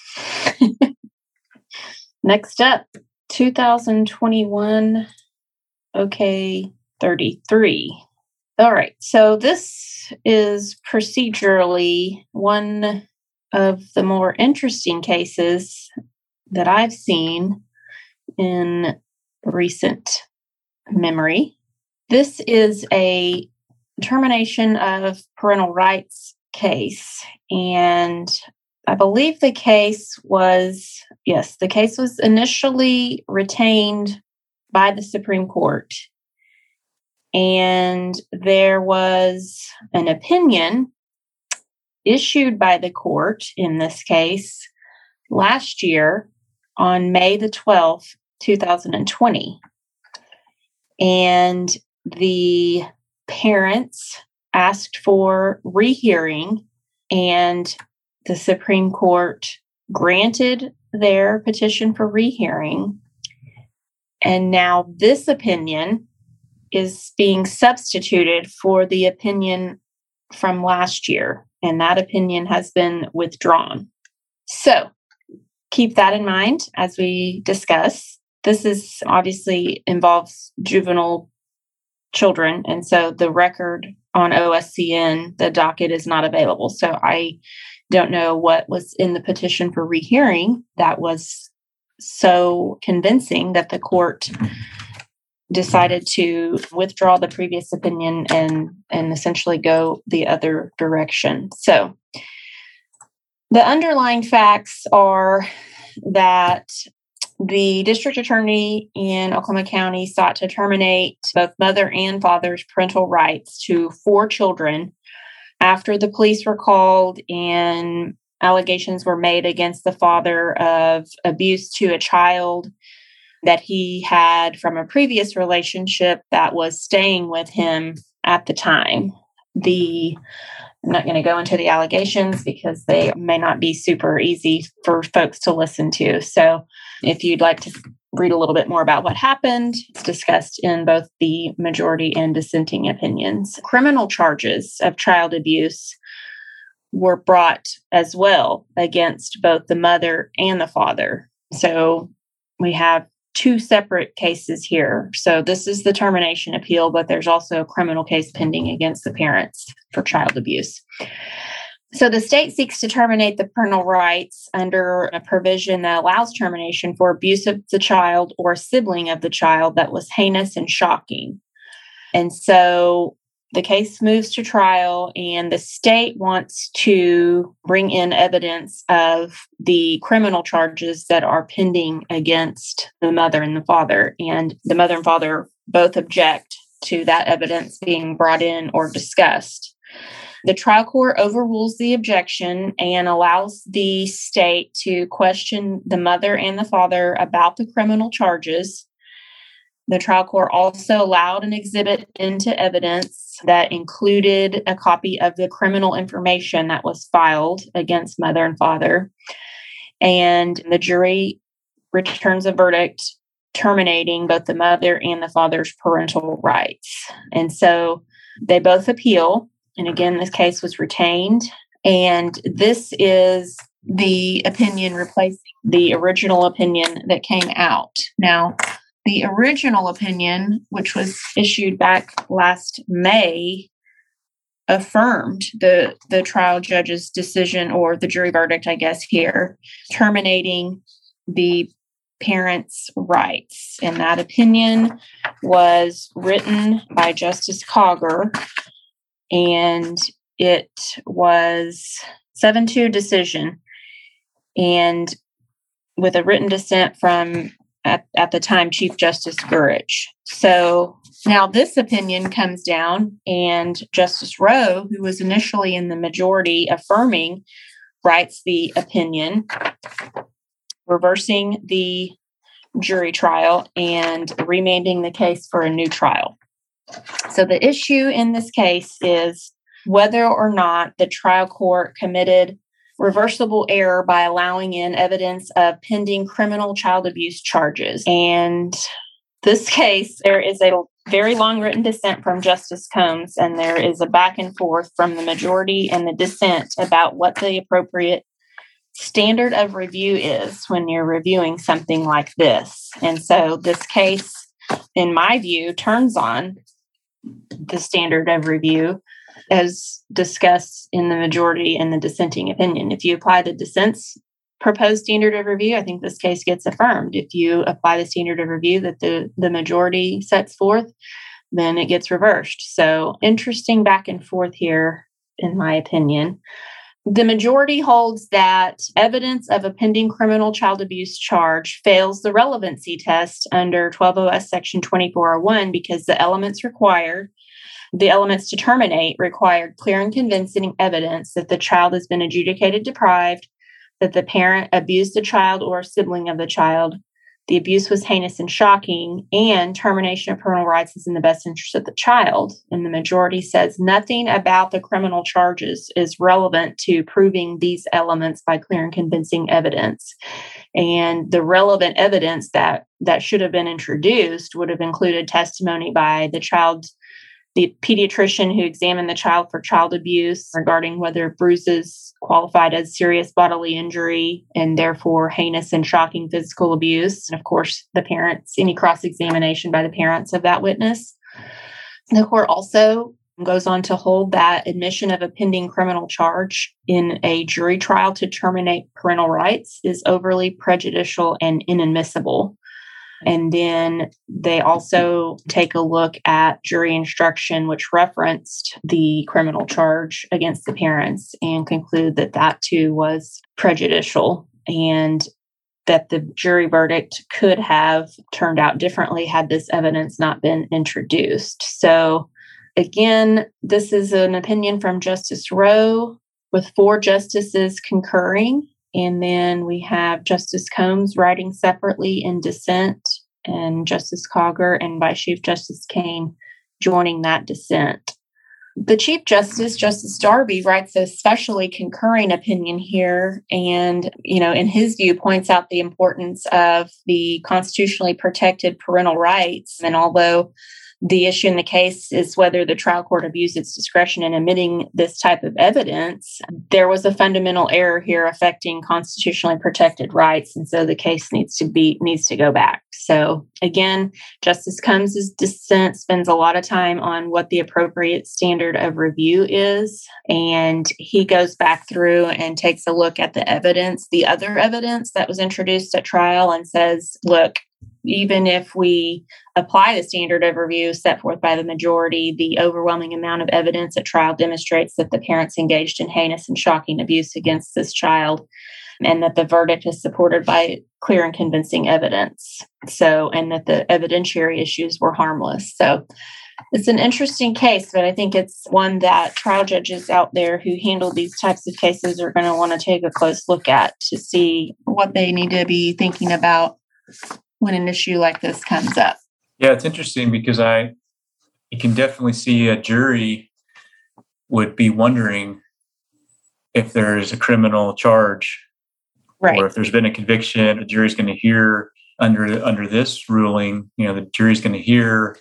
Next up, two thousand twenty-one O K thirty-three. All right. So this is procedurally one of the more interesting cases that I've seen in recent memory. This is a termination of parental rights case. And I believe the case was, yes, the case was initially retained by the Supreme Court. And there was an opinion issued by the court in this case last year on May the twelfth, two thousand twenty. And the parents asked for rehearing, and the Supreme Court granted their petition for rehearing. And now this opinion is being substituted for the opinion from last year, and that opinion has been withdrawn. So keep that in mind as we discuss. This is obviously involves juvenile children, and so the record on O S C N, the docket, is not available. So I don't know what was in the petition for rehearing that was so convincing that the court decided to withdraw the previous opinion and, and essentially go the other direction. So the underlying facts are that the district attorney in Oklahoma County sought to terminate both mother and father's parental rights to four children after the police were called and allegations were made against the father of abuse to a child that he had from a previous relationship that was staying with him at the time. The I'm not going to go into the allegations because they may not be super easy for folks to listen to. So if you'd like to read a little bit more about what happened. It's discussed in both the majority and dissenting opinions. Criminal charges of child abuse were brought as well against both the mother and the father. So we have two separate cases here. So this is the termination appeal, but there's also a criminal case pending against the parents for child abuse. So the state seeks to terminate the parental rights under a provision that allows termination for abuse of the child or sibling of the child that was heinous and shocking. And so the case moves to trial, and the state wants to bring in evidence of the criminal charges that are pending against the mother and the father. And the mother and father both object to that evidence being brought in or discussed. The trial court overrules the objection and allows the state to question the mother and the father about the criminal charges. The trial court also allowed an exhibit into evidence that included a copy of the criminal information that was filed against mother and father. And the jury returns a verdict terminating both the mother and the father's parental rights. And so they both appeal. And again, this case was retained. And this is the opinion replacing the original opinion that came out. Now, the original opinion, which was issued back last May, affirmed the, the trial judge's decision, or the jury verdict, I guess, here, terminating the parents' rights. And that opinion was written by Justice Cogger, and it was seven two decision, and with a written dissent from At, at the time, Chief Justice Burrich. So now this opinion comes down, and Justice Rowe, who was initially in the majority affirming, writes the opinion, reversing the jury trial and remanding the case for a new trial. So the issue in this case is whether or not the trial court committed reversible error by allowing in evidence of pending criminal child abuse charges. And this case, there is a very long written dissent from Justice Combs, and there is a back and forth from the majority and the dissent about what the appropriate standard of review is when you're reviewing something like this. And so this case, in my view, turns on the standard of review as discussed in the majority and the dissenting opinion. If you apply the dissent's proposed standard of review, I think this case gets affirmed. If you apply the standard of review that the, the majority sets forth, then it gets reversed. So interesting back and forth here, in my opinion. The majority holds that evidence of a pending criminal child abuse charge fails the relevancy test under twelve O S Section twenty-four oh one because the elements required The elements to terminate required clear and convincing evidence that the child has been adjudicated deprived, that the parent abused the child or a sibling of the child, the abuse was heinous and shocking, and termination of parental rights is in the best interest of the child. And the majority says nothing about the criminal charges is relevant to proving these elements by clear and convincing evidence. And the relevant evidence that, that should have been introduced would have included testimony by the child the pediatrician who examined the child for child abuse regarding whether bruises qualified as serious bodily injury and therefore heinous and shocking physical abuse. And of course, the parents, any cross-examination by the parents of that witness. The court also goes on to hold that admission of a pending criminal charge in a jury trial to terminate parental rights is overly prejudicial and inadmissible. And then they also take a look at jury instruction, which referenced the criminal charge against the parents, and conclude that that too was prejudicial and that the jury verdict could have turned out differently had this evidence not been introduced. So again, this is an opinion from Justice Rowe with four justices concurring. And then we have Justice Combs writing separately in dissent, and Justice Cogger and Vice Chief Justice Kane joining that dissent. The Chief Justice, Justice Darby, writes a especially concurring opinion here, and, you know, in his view, points out the importance of the constitutionally protected parental rights. And although the issue in the case is whether the trial court abused its discretion in admitting this type of evidence, there was a fundamental error here affecting constitutionally protected rights, and so the case needs to be needs to go back. So again, Justice Combs' dissent spends a lot of time on what the appropriate standard of review is, and he goes back through and takes a look at the evidence, the other evidence that was introduced at trial, and says, look, even if we apply the standard of review set forth by the majority, the overwhelming amount of evidence at trial demonstrates that the parents engaged in heinous and shocking abuse against this child, and that the verdict is supported by clear and convincing evidence. So, and that the evidentiary issues were harmless. So it's an interesting case, but I think it's one that trial judges out there who handle these types of cases are going to want to take a close look at to see what they need to be thinking about when an issue like this comes up. Yeah, it's interesting because I, you can definitely see a jury would be wondering if there is a criminal charge, right, or if there's been a conviction. A jury's going to hear under under this ruling. You know, the jury's going to hear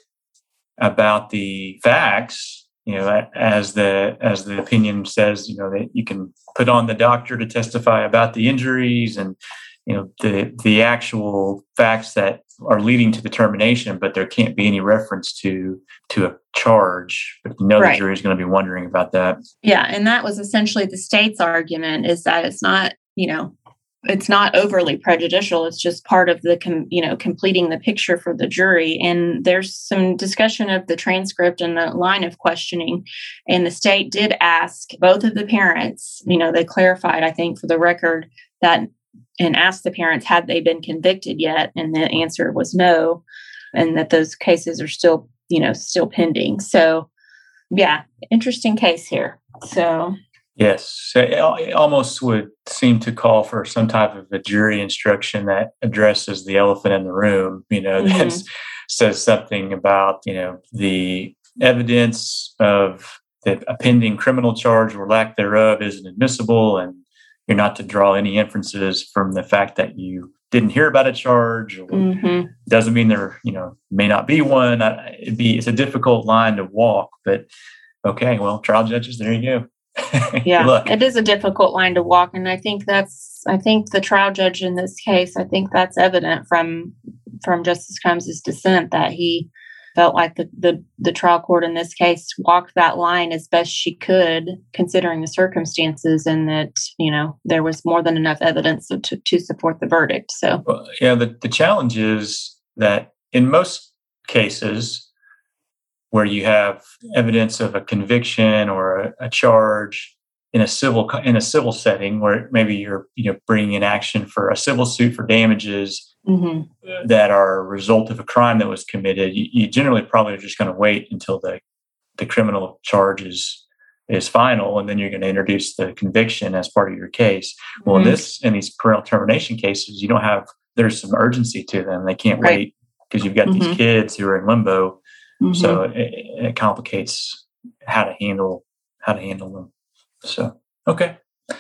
about the facts. You know, as the as the opinion says, you know, that you can put on the doctor to testify about the injuries and, you know, the the actual facts that are leading to the termination, but there can't be any reference to to a charge. But you know, right, the jury is going to be wondering about that. Yeah, and that was essentially the state's argument, is that it's not, you know, it's not overly prejudicial. It's just part of the, com, you know, completing the picture for the jury. And there's some discussion of the transcript and the line of questioning. And the state did ask both of the parents, you know, they clarified, I think, for the record, that and asked the parents, had they been convicted yet? And the answer was no, and that those cases are still, you know, still pending. So, yeah, interesting case here. So, yes, it almost would seem to call for some type of a jury instruction that addresses the elephant in the room, you know, mm-hmm. that says something about, you know, the evidence of the a pending criminal charge or lack thereof isn't admissible, and you're not to draw any inferences from the fact that you didn't hear about a charge. Or mm-hmm. Doesn't mean there, you know, may not be one. It'd be, it's a difficult line to walk, but okay, well, trial judges, there you go. Yeah, it is a difficult line to walk. And I think that's, I think the trial judge in this case, I think that's evident from, from Justice Combs' dissent, that he felt like the, the, the trial court in this case walked that line as best she could, considering the circumstances, and that, you know, there was more than enough evidence to, to support the verdict. So, well, yeah, the, the challenge is that in most cases where you have evidence of a conviction or a, a charge in a civil in a civil setting, where maybe you're, you know, bringing an action for a civil suit for damages mm-hmm. that are a result of a crime that was committed, you, you generally probably are just going to wait until the, the criminal charge is, is final, and then you're going to introduce the conviction as part of your case. Mm-hmm. Well, in this, in these parental termination cases, you don't have, there's some urgency to them. They can't right. wait because you've got mm-hmm. these kids who are in limbo. Mm-hmm. So it, it complicates how to handle, how to handle them. So, okay.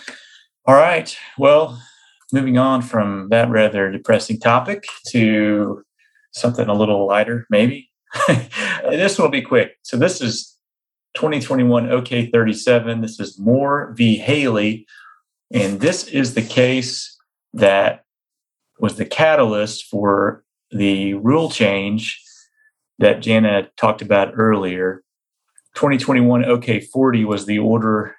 All right. Well, moving on from that rather depressing topic to something a little lighter, maybe. This will be quick. So this is twenty twenty-one O K thirty-seven. This is Moore v. Haley. And this is the case that was the catalyst for the rule change that Jana talked about earlier. twenty twenty-one O K forty was the order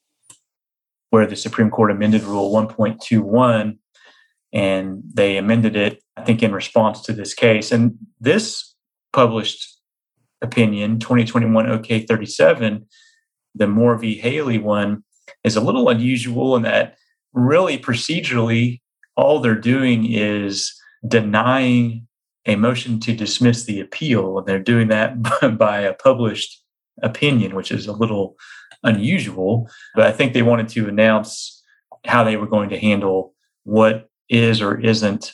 where the Supreme Court amended Rule one point two one, and they amended it, I think, in response to this case. And this published opinion, twenty twenty-one O K thirty-seven, the Moore v. Haley one, is a little unusual in that really procedurally, all they're doing is denying a motion to dismiss the appeal, and they're doing that by a published opinion, which is a little unusual. But I think they wanted to announce how they were going to handle what is or isn't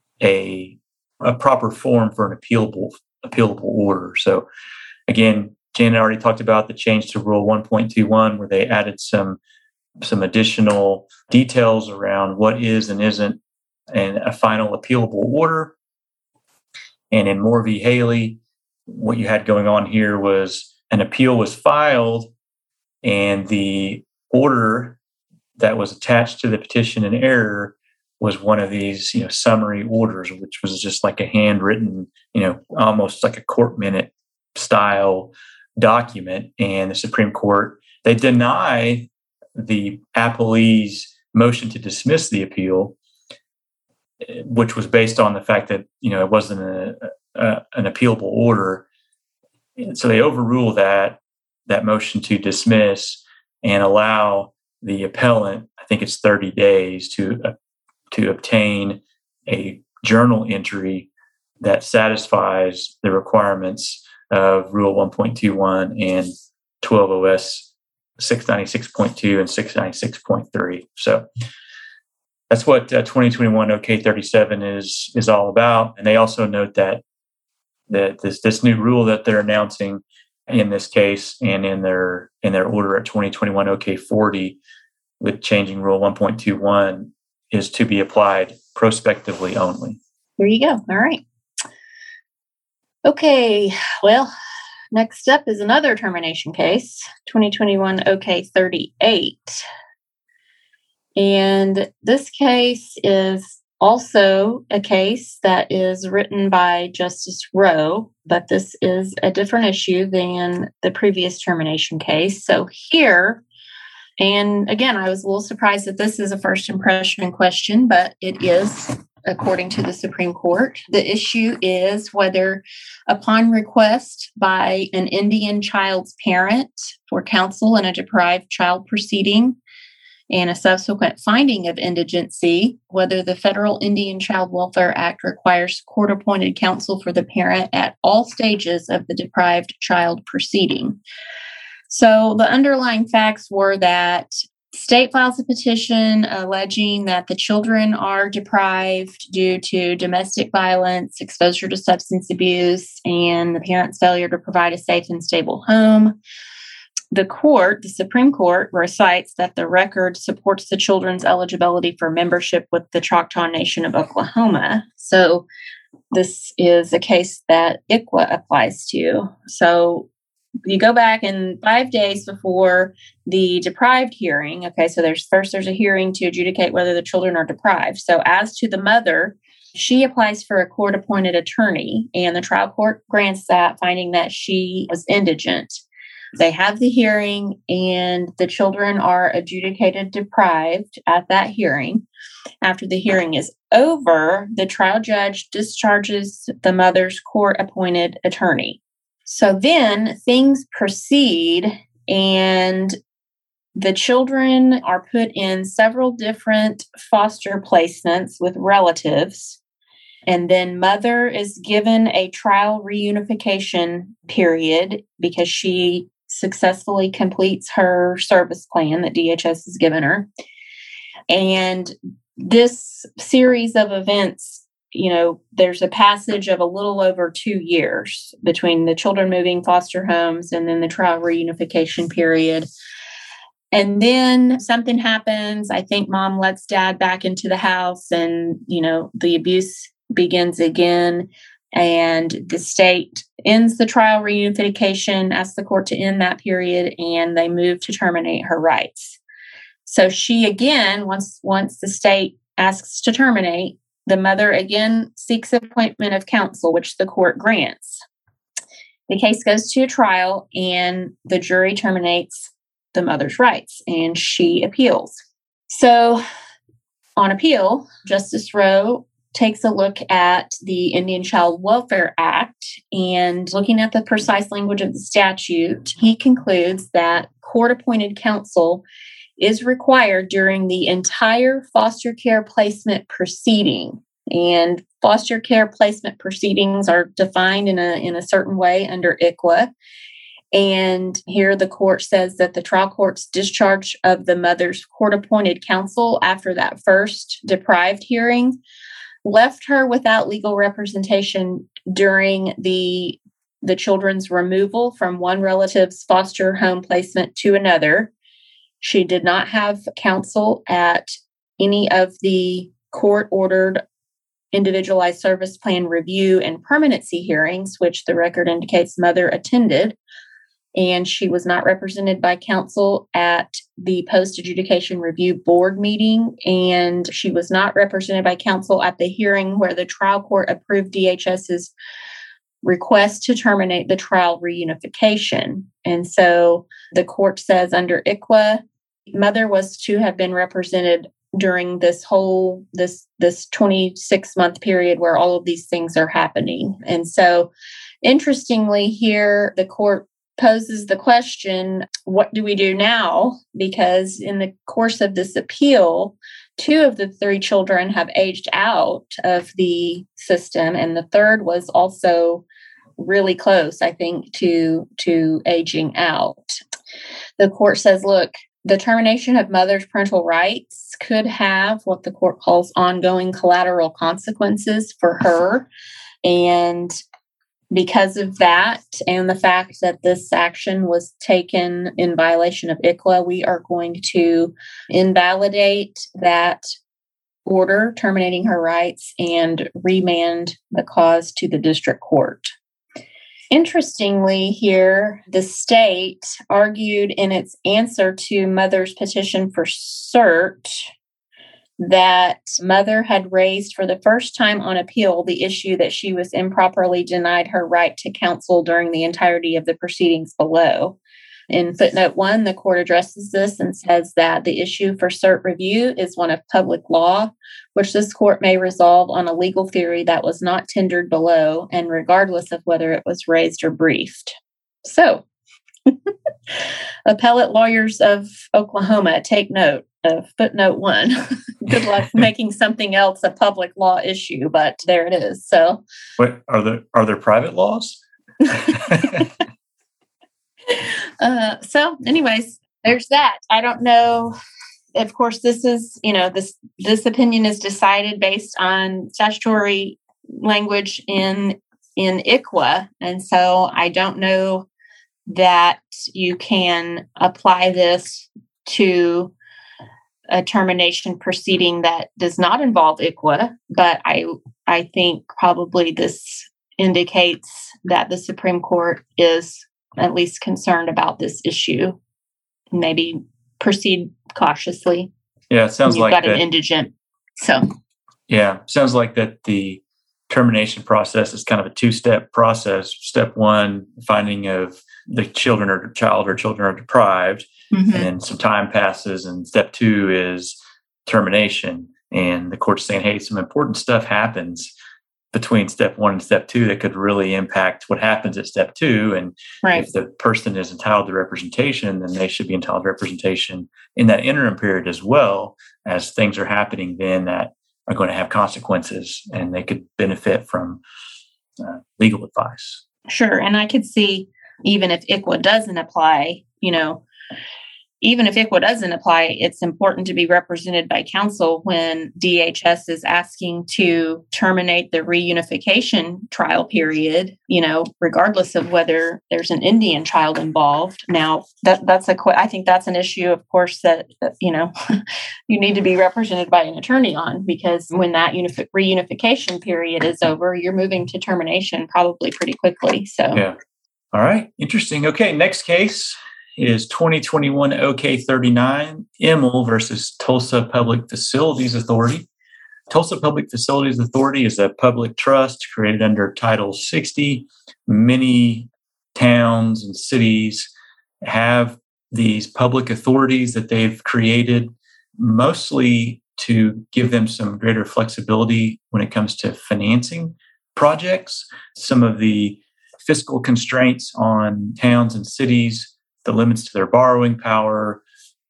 a a proper form for an appealable appealable order. So again, Janet already talked about the change to Rule one point two one, where they added some some additional details around what is and isn't an, a final appealable order. And in Moore v. Haley, what you had going on here was an appeal was filed, and the order that was attached to the petition in error was one of these, you know, summary orders, which was just like a handwritten, you know, almost like a court minute style document. And the Supreme Court, they deny the appellee's motion to dismiss the appeal, which was based on the fact that, you know, it wasn't a, a, an appealable order. And so they overrule that, that motion to dismiss and allow the appellant, I think it's thirty days to, uh, to obtain a journal entry that satisfies the requirements of Rule one point two one and twelve O S six ninety-six point two and six ninety-six point three. So that's what uh, twenty twenty-one O K thirty-seven is is all about. And they also note that that this this new rule that they're announcing in this case and in their in their order at twenty twenty-one O K forty with changing Rule one point two one is to be applied prospectively only. There you go. All right. Okay. Well, next up is another termination case, twenty twenty-one O K thirty-eight. And this case is also a case that is written by Justice Rowe, but this is a different issue than the previous termination case. So here, and again, I was a little surprised that this is a first impression question, but it is, according to the Supreme Court. The issue is whether, upon request by an Indian child's parent for counsel in a deprived child proceeding and a subsequent finding of indigency, whether the Federal Indian Child Welfare Act requires court-appointed counsel for the parent at all stages of the deprived child proceeding. So the underlying facts were that state files a petition alleging that the children are deprived due to domestic violence, exposure to substance abuse, and the parent's failure to provide a safe and stable home. The court, the Supreme Court, recites that the record supports the children's eligibility for membership with the Choctaw Nation of Oklahoma. So this is a case that I C W A applies to. So you go back and five days before the deprived hearing. Okay, so there's first there's a hearing to adjudicate whether the children are deprived. So as to the mother, she applies for a court-appointed attorney, and the trial court grants that, finding that she was indigent. They have the hearing, and the children are adjudicated deprived at that hearing. After the hearing is over, the trial judge discharges the mother's court-appointed attorney. So then things proceed, and the children are put in several different foster placements with relatives. And then mother is given a trial reunification period because she successfully completes her service plan that D H S has given her. And this series of events, you know, there's a passage of a little over two years between the children moving foster homes and then the trial reunification period. And then something happens. I think mom lets dad back into the house, and, you know, the abuse begins again. And the state ends the trial reunification, asks the court to end that period, and they move to terminate her rights. So she again, once once the state asks to terminate, the mother again seeks appointment of counsel, which the court grants. The case goes to a trial, and the jury terminates the mother's rights, and she appeals. So on appeal, Justice Rowe takes a look at the Indian Child Welfare Act, and looking at the precise language of the statute, he concludes that court-appointed counsel is required during the entire foster care placement proceeding. And foster care placement proceedings are defined in a in a certain way under I C W A. And here the court says that the trial court's discharge of the mother's court-appointed counsel after that first deprived hearing left her without legal representation during the the children's removal from one relative's foster home placement to another. She did not have counsel at any of the court-ordered individualized service plan review and permanency hearings, which the record indicates mother attended. And she was not represented by counsel at the post-adjudication review board meeting. And she was not represented by counsel at the hearing where the trial court approved DHS's request to terminate the trial reunification. And so the court says under I C W A, mother was to have been represented during this whole, this, this twenty-six month period where all of these things are happening. And so interestingly here, the court poses the question, what do we do now? Because in the course of this appeal, two of the three children have aged out of the system, and the third was also really close, I think, to, to aging out. The court says, look, the termination of mother's parental rights could have what the court calls ongoing collateral consequences for her. And because of that, and the fact that this action was taken in violation of I C W A, we are going to invalidate that order terminating her rights and remand the cause to the district court. Interestingly here, the state argued in its answer to mother's petition for cert that mother had raised for the first time on appeal the issue that she was improperly denied her right to counsel during the entirety of the proceedings below. In footnote one, the court addresses this and says that the issue for cert review is one of public law, which this court may resolve on a legal theory that was not tendered below, and regardless of whether it was raised or briefed. So, appellate lawyers of Oklahoma, take note of footnote one. Good luck making something else a public law issue, but there it is. So, wait, are there are there private laws? uh, so, anyways, there's that. I don't know. Of course, this is you know this this opinion is decided based on statutory language in in I C W A, and so I don't know that you can apply this to a termination proceeding that does not involve I C W A, but I I think probably this indicates that the Supreme Court is at least concerned about this issue. Maybe proceed cautiously. Yeah, it sounds You've like got that, an indigent. So yeah, sounds like that the termination process is kind of a two-step process. Step one, finding of the children or child or children are deprived. Mm-hmm. And then some time passes, and step two is termination. And the court's saying, hey, some important stuff happens between step one and step two that could really impact what happens at step two. And right. If the person is entitled to representation, then they should be entitled to representation in that interim period as well, as things are happening then that are going to have consequences, and they could benefit from uh, legal advice. Sure. And I could see, even if I C W A doesn't apply, you know, even if I C W A doesn't apply, it's important to be represented by counsel when D H S is asking to terminate the reunification trial period, you know, regardless of whether there's an Indian child involved. Now, that that's a, I think that's an issue, of course, that, you know, you need to be represented by an attorney on, because when that unifi- reunification period is over, you're moving to termination probably pretty quickly. So, yeah. All right. Interesting. Okay. Next case is twenty twenty-one O K thirty-nine, Immel versus Tulsa Public Facilities Authority. Tulsa Public Facilities Authority is a public trust created under Title sixty. Many towns and cities have these public authorities that they've created mostly to give them some greater flexibility when it comes to financing projects. Some of the fiscal constraints on towns and cities, the limits to their borrowing power,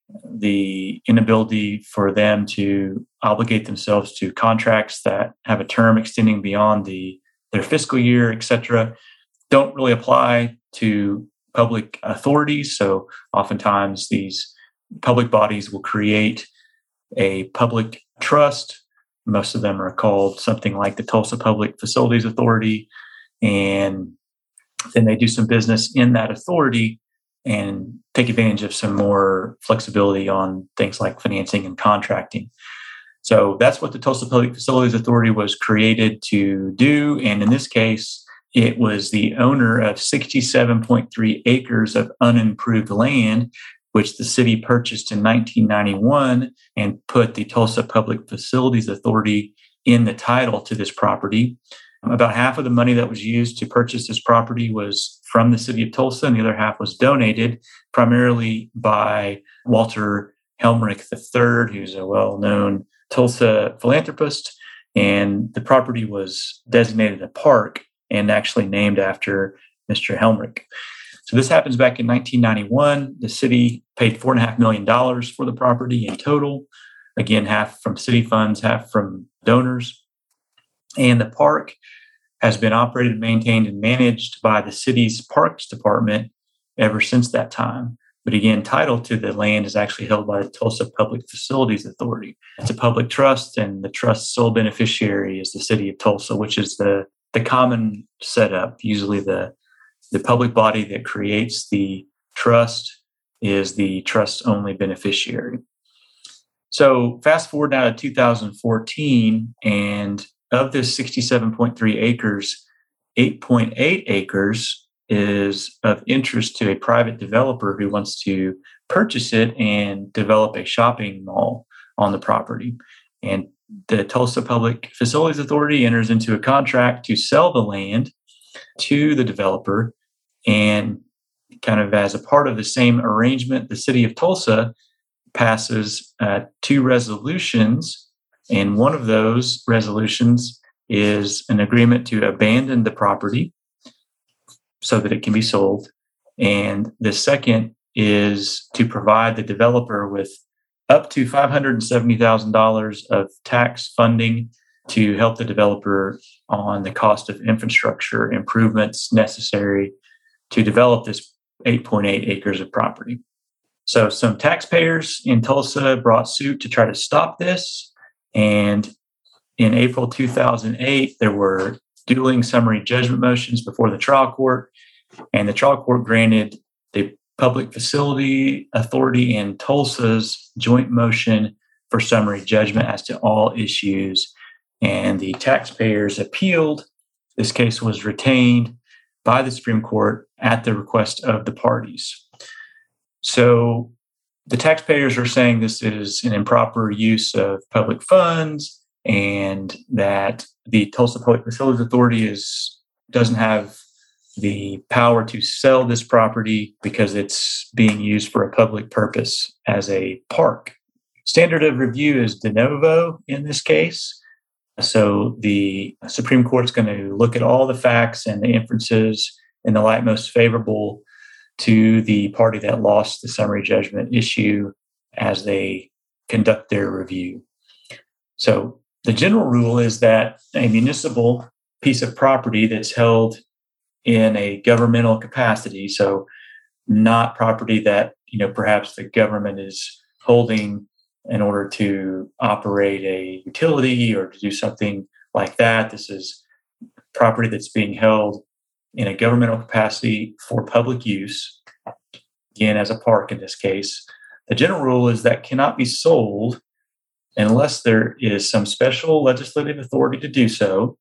the inability for them to obligate themselves to contracts that have a term extending beyond the their fiscal year, et cetera, don't really apply to public authorities. So oftentimes these public bodies will create a public trust. Most of them are called something like the Tulsa Public Facilities Authority. And then they do some business in that authority and take advantage of some more flexibility on things like financing and contracting. So that's what the Tulsa Public Facilities Authority was created to do. And in this case, it was the owner of sixty-seven point three acres of unimproved land, which the city purchased in nineteen ninety-one and put the Tulsa Public Facilities Authority in the title to this property. About half of the money that was used to purchase this property was from the city of Tulsa, and the other half was donated primarily by Walter Helmrich the third, who's a well-known Tulsa philanthropist. And the property was designated a park and actually named after Mister Helmrich. So this happens back in nineteen ninety-one. The city paid four point five million dollars for the property in total. Again, half from city funds, half from donors. And the park has been operated, maintained, and managed by the city's Parks Department ever since that time. But again, title to the land is actually held by the Tulsa Public Facilities Authority. It's a public trust, and the trust's sole beneficiary is the city of Tulsa, which is the, the common setup. Usually the, the public body that creates the trust is the trust's only beneficiary. So fast forward now to two thousand fourteen, and of this sixty-seven point three acres, eight point eight acres is of interest to a private developer who wants to purchase it and develop a shopping mall on the property. And the Tulsa Public Facilities Authority enters into a contract to sell the land to the developer. And kind of as a part of the same arrangement, the city of Tulsa passes uh, two resolutions. And one of those resolutions is an agreement to abandon the property so that it can be sold. And the second is to provide the developer with up to five hundred seventy thousand dollars of tax funding to help the developer on the cost of infrastructure improvements necessary to develop this eight point eight acres of property. So some taxpayers in Tulsa brought suit to try to stop this. And in April two thousand eight, there were dueling summary judgment motions before the trial court. And the trial court granted the Public Facility Authority and Tulsa's joint motion for summary judgment as to all issues. And the taxpayers appealed. This case was retained by the Supreme Court at the request of the parties. So the taxpayers are saying this is an improper use of public funds and that the Tulsa Public Facilities Authority is doesn't have the power to sell this property because it's being used for a public purpose as a park. Standard of review is de novo in this case. So the Supreme Court's going to look at all the facts and the inferences in the light most favorable to the party that lost the summary judgment issue as they conduct their review. So the general rule is that a municipal piece of property that's held in a governmental capacity, so not property that, you know, perhaps the government is holding in order to operate a utility or to do something like that. This is property that's being held in a governmental capacity for public use, again, as a park in this case. The general rule is that cannot be sold unless there is some special legislative authority to do so,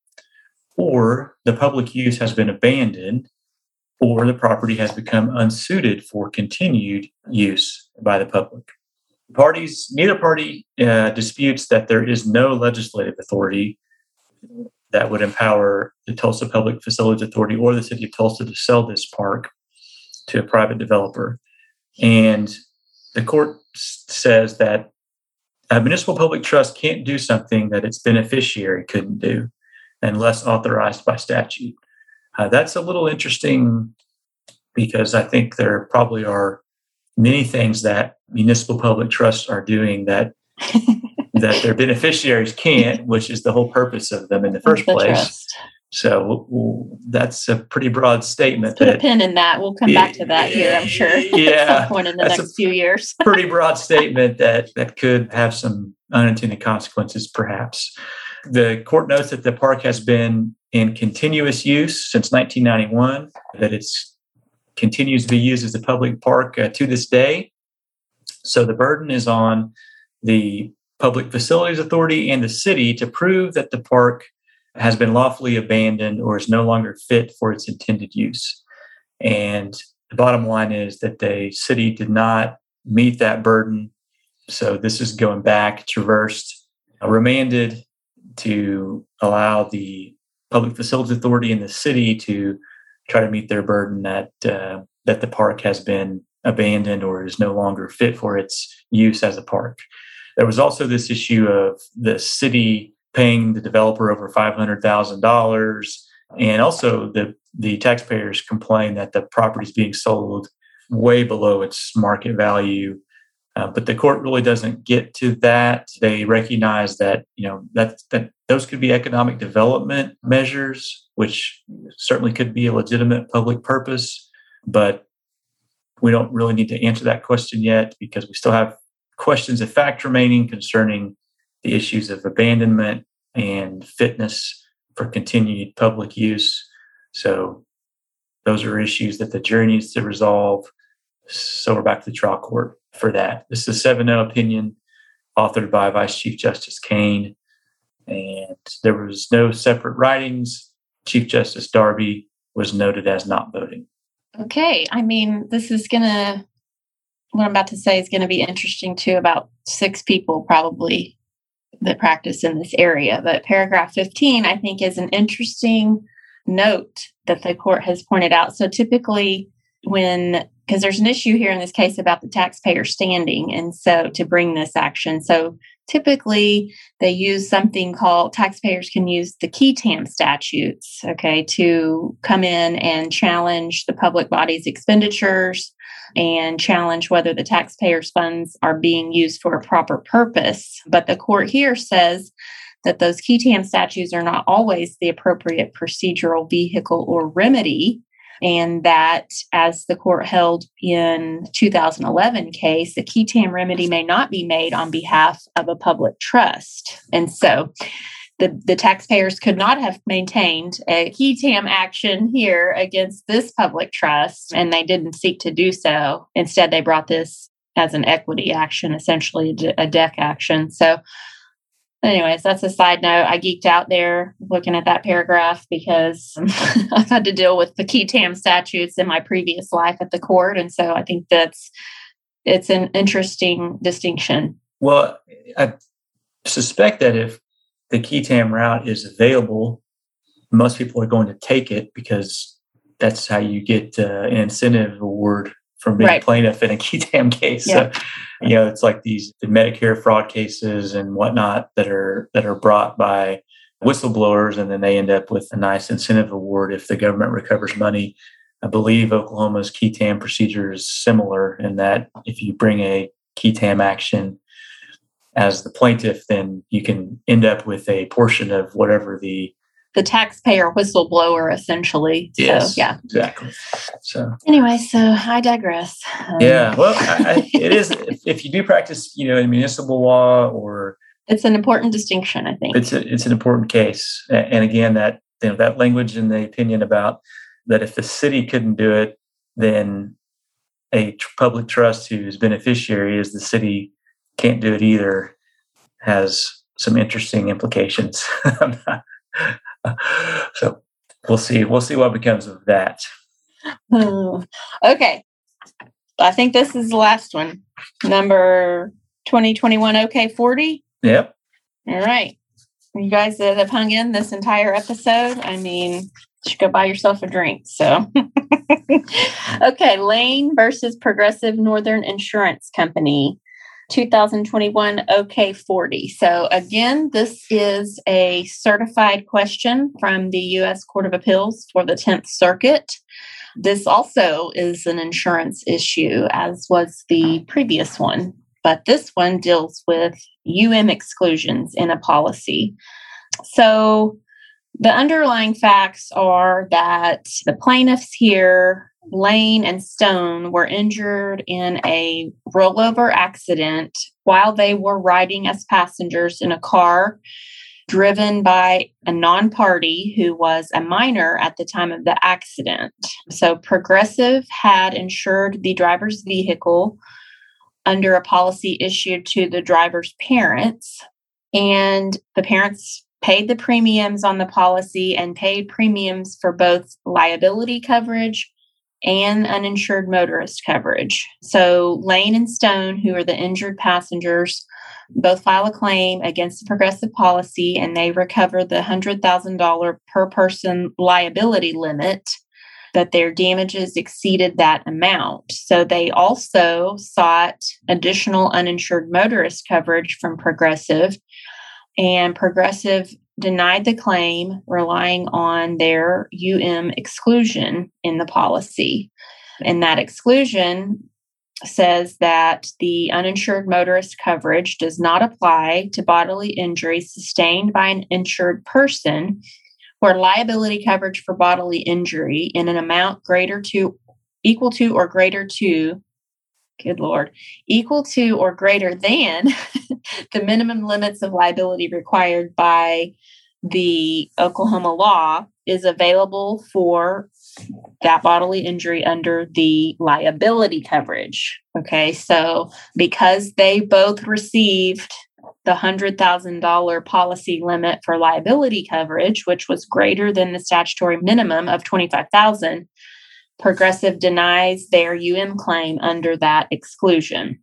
or the public use has been abandoned, or the property has become unsuited for continued use by the public. Parties, neither party uh, disputes that there is no legislative authority that would empower the Tulsa Public Facilities Authority or the city of Tulsa to sell this park to a private developer. And the court says that a municipal public trust can't do something that its beneficiary couldn't do unless authorized by statute. Uh, that's a little interesting because I think there probably are many things that municipal public trusts are doing that that their beneficiaries can't, which is the whole purpose of them in the first the place. Trust. So we'll, that's a pretty broad statement. Let's put that, a pin in that. We'll come back to that here, I'm sure, yeah, at some point in the that's next few years. Pretty broad statement that, that could have some unintended consequences, perhaps. The court notes that the park has been in continuous use since nineteen ninety-one, that it's continues to be used as a public park uh, to this day. So the burden is on the Public Facilities Authority and the city to prove that the park has been lawfully abandoned or is no longer fit for its intended use. And the bottom line is that the city did not meet that burden. So this is going back, traversed, uh, remanded to allow the Public Facilities Authority and the city to try to meet their burden that uh, that the park has been abandoned or is no longer fit for its use as a park. There was also this issue of the city paying the developer over five hundred thousand dollars, and also the, the taxpayers complained that the property is being sold way below its market value. Uh, but the court really doesn't get to that. They recognize that, you know, that, that those could be economic development measures, which certainly could be a legitimate public purpose, but we don't really need to answer that question yet because we still have questions of fact remaining concerning the issues of abandonment and fitness for continued public use. So those are issues that the jury needs to resolve. So we're back to the trial court for that. This is a seven oh opinion authored by Vice Chief Justice Kane, and there was no separate writings. Chief Justice Darby was noted as not voting. Okay. I mean, this is going to, what I'm about to say is going to be interesting to about six people probably that practice in this area. But paragraph fifteen, I think, is an interesting note that the court has pointed out. So typically when, because there's an issue here in this case about the taxpayer standing, and so to bring this action. So typically they use something called, taxpayers can use the qui tam statutes, okay, to come in and challenge the public body's expenditures and challenge whether the taxpayers' funds are being used for a proper purpose. But the court here says that those qui tam statutes are not always the appropriate procedural vehicle or remedy, and that, as the court held in two thousand eleven case, the qui tam remedy may not be made on behalf of a public trust. And so the, the taxpayers could not have maintained a qui tam action here against this public trust, and they didn't seek to do so. Instead, they brought this as an equity action, essentially a, de- a deck action. So anyways, that's a side note. I geeked out there looking at that paragraph because I've had to deal with the qui tam statutes in my previous life at the court. And so I think that's, it's an interesting distinction. Well, I suspect that if the qui tam route is available, most people are going to take it because that's how you get uh, an incentive award from being right. a plaintiff in a qui tam case. Yeah. So, you know, it's like these the Medicare fraud cases and whatnot that are that are brought by whistleblowers, and then they end up with a nice incentive award if the government recovers money. I believe Oklahoma's qui tam procedure is similar in that if you bring a qui tam action as the plaintiff, then you can end up with a portion of whatever the the taxpayer whistleblower, essentially. Yes, so, yeah, exactly. So anyway, so I digress. Um, yeah, well, I, I, it is. If, if you do practice, you know, in municipal law, or it's an important distinction. I think it's a, it's an important case. And again, that you know that language in the opinion about that if the city couldn't do it, then a tr- public trust whose beneficiary is the city can't do it either has some interesting implications. So we'll see. We'll see what becomes of that. Oh, okay. I think this is the last one. Number twenty twenty-one O K forty. Yep. All right. You guys that have hung in this entire episode, I mean, you should go buy yourself a drink. So, okay. Lane versus Progressive Northern Insurance Company. two thousand twenty-one O K forty. So again, this is a certified question from the U S Court of Appeals for the tenth Circuit. This also is an insurance issue, as was the previous one, but this one deals with U M exclusions in a policy. So the underlying facts are that the plaintiffs here, Lane and Stone, were injured in a rollover accident while they were riding as passengers in a car driven by a non-party who was a minor at the time of the accident. So Progressive had insured the driver's vehicle under a policy issued to the driver's parents, and the parents paid the premiums on the policy and paid premiums for both liability coverage and uninsured motorist coverage. So Lane and Stone, who are the injured passengers, both file a claim against the Progressive policy, and they recover the one hundred thousand dollars per person liability limit, that their damages exceeded that amount. So they also sought additional uninsured motorist coverage from Progressive, and Progressive denied the claim, relying on their U M exclusion in the policy. And that exclusion says that the uninsured motorist coverage does not apply to bodily injury sustained by an insured person where liability coverage for bodily injury in an amount greater to, equal to, or greater to, good Lord, equal to or greater than the minimum limits of liability required by the Oklahoma law is available for that bodily injury under the liability coverage. Okay, so because they both received the one hundred thousand dollars policy limit for liability coverage, which was greater than the statutory minimum of twenty-five thousand dollars, Progressive denies their U M claim under that exclusion.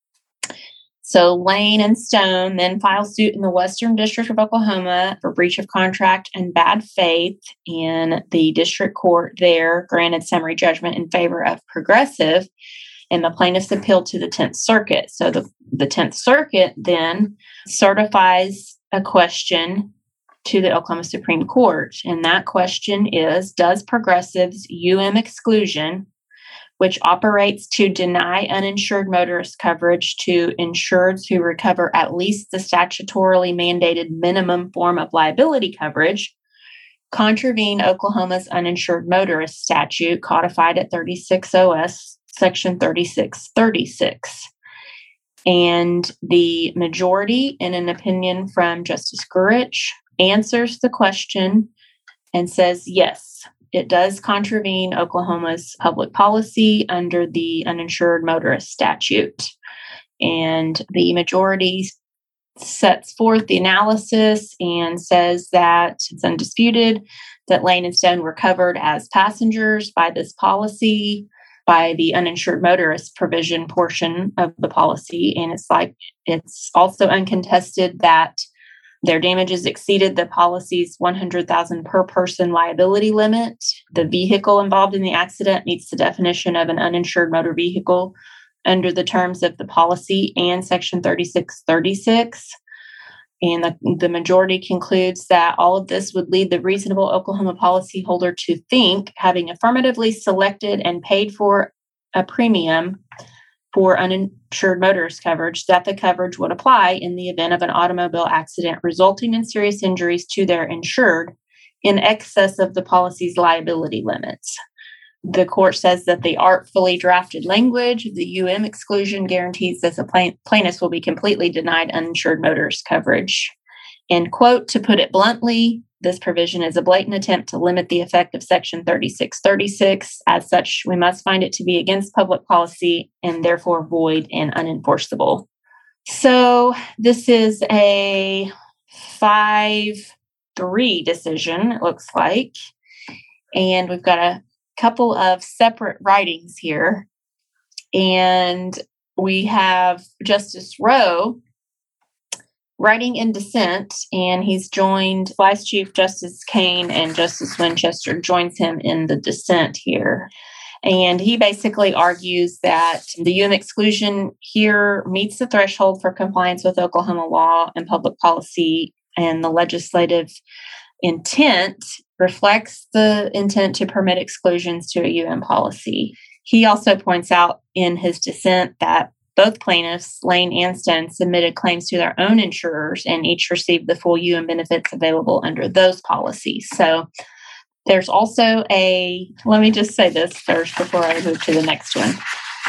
So Lane and Stone then filed suit in the Western District of Oklahoma for breach of contract and bad faith, and the district court there granted summary judgment in favor of Progressive, and the plaintiffs appealed to the tenth Circuit. So the, the tenth Circuit then certifies a question to the Oklahoma Supreme Court, and that question is, does Progressive's U M exclusion, which operates to deny uninsured motorist coverage to insureds who recover at least the statutorily mandated minimum form of liability coverage, contravene Oklahoma's uninsured motorist statute codified at thirty-six O S section thirty-six thirty-six? And the majority, in an opinion from Justice Gurich, answers the question and says, yes, it does contravene Oklahoma's public policy under the uninsured motorist statute. And the majority sets forth the analysis and says that it's undisputed that Lane and Stone were covered as passengers by this policy, by the uninsured motorist provision portion of the policy. And it's like, it's also uncontested that their damages exceeded the policy's one hundred thousand dollars per person liability limit. The vehicle involved in the accident meets the definition of an uninsured motor vehicle under the terms of the policy and section thirty-six thirty-six. And the, the majority concludes that all of this would lead the reasonable Oklahoma policyholder to think, having affirmatively selected and paid for a premium for uninsured motorist coverage, that the coverage would apply in the event of an automobile accident resulting in serious injuries to their insured in excess of the policy's liability limits. The court says that the artfully drafted language of the U M exclusion guarantees that the plain- plaintiffs will be completely denied uninsured motorist coverage. And quote, to put it bluntly, this provision is a blatant attempt to limit the effect of section thirty-six thirty-six. As such, we must find it to be against public policy and therefore void and unenforceable. So this is a five three decision, it looks like. And we've got a couple of separate writings here. And we have Justice Rowe writing in dissent, and he's joined Vice Chief Justice Kane, and Justice Winchester joins him in the dissent here. And he basically argues that the U M exclusion here meets the threshold for compliance with Oklahoma law and public policy, and the legislative intent reflects the intent to permit exclusions to a U M policy. He also points out in his dissent that both plaintiffs, Lane and Stone, submitted claims to their own insurers and each received the full U M benefits available under those policies. So there's also a, let me just say this first before I move to the next one.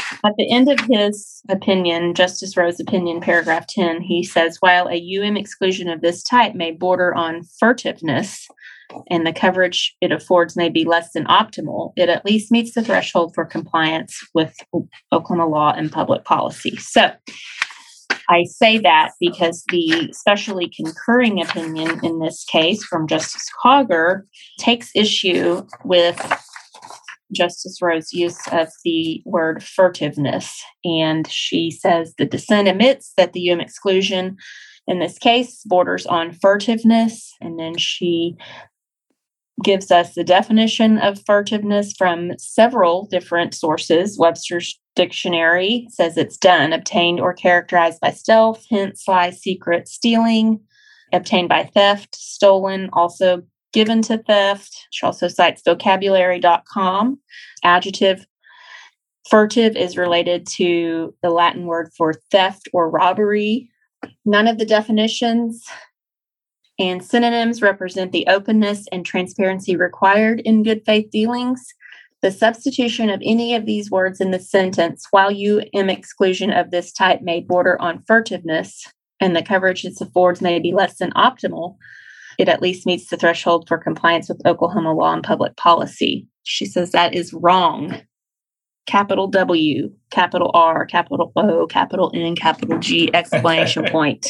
At the end of his opinion, Justice Rowe's opinion, paragraph ten, he says, while a U M exclusion of this type may border on furtiveness and the coverage it affords may be less than optimal, it at least meets the threshold for compliance with Oklahoma law and public policy. So I say that because the specially concurring opinion in this case from Justice Cogger takes issue with Justice Rowe's use of the word furtiveness. And she says the dissent admits that the U M exclusion in this case borders on furtiveness. And then she gives us the definition of furtiveness from several different sources. Webster's Dictionary says it's done, obtained or characterized by stealth, hint, sly, secret, stealing, obtained by theft, stolen, also given to theft. She also cites vocabulary dot com. Adjective furtive is related to the Latin word for theft or robbery. None of the definitions and synonyms represent the openness and transparency required in good faith dealings. The substitution of any of these words in the sentence, while U M exclusion of this type may border on furtiveness and the coverage it affords may be less than optimal, it at least meets the threshold for compliance with Oklahoma law and public policy. She says that is wrong. Capital W, capital R, capital O, capital N, capital G, exclamation point.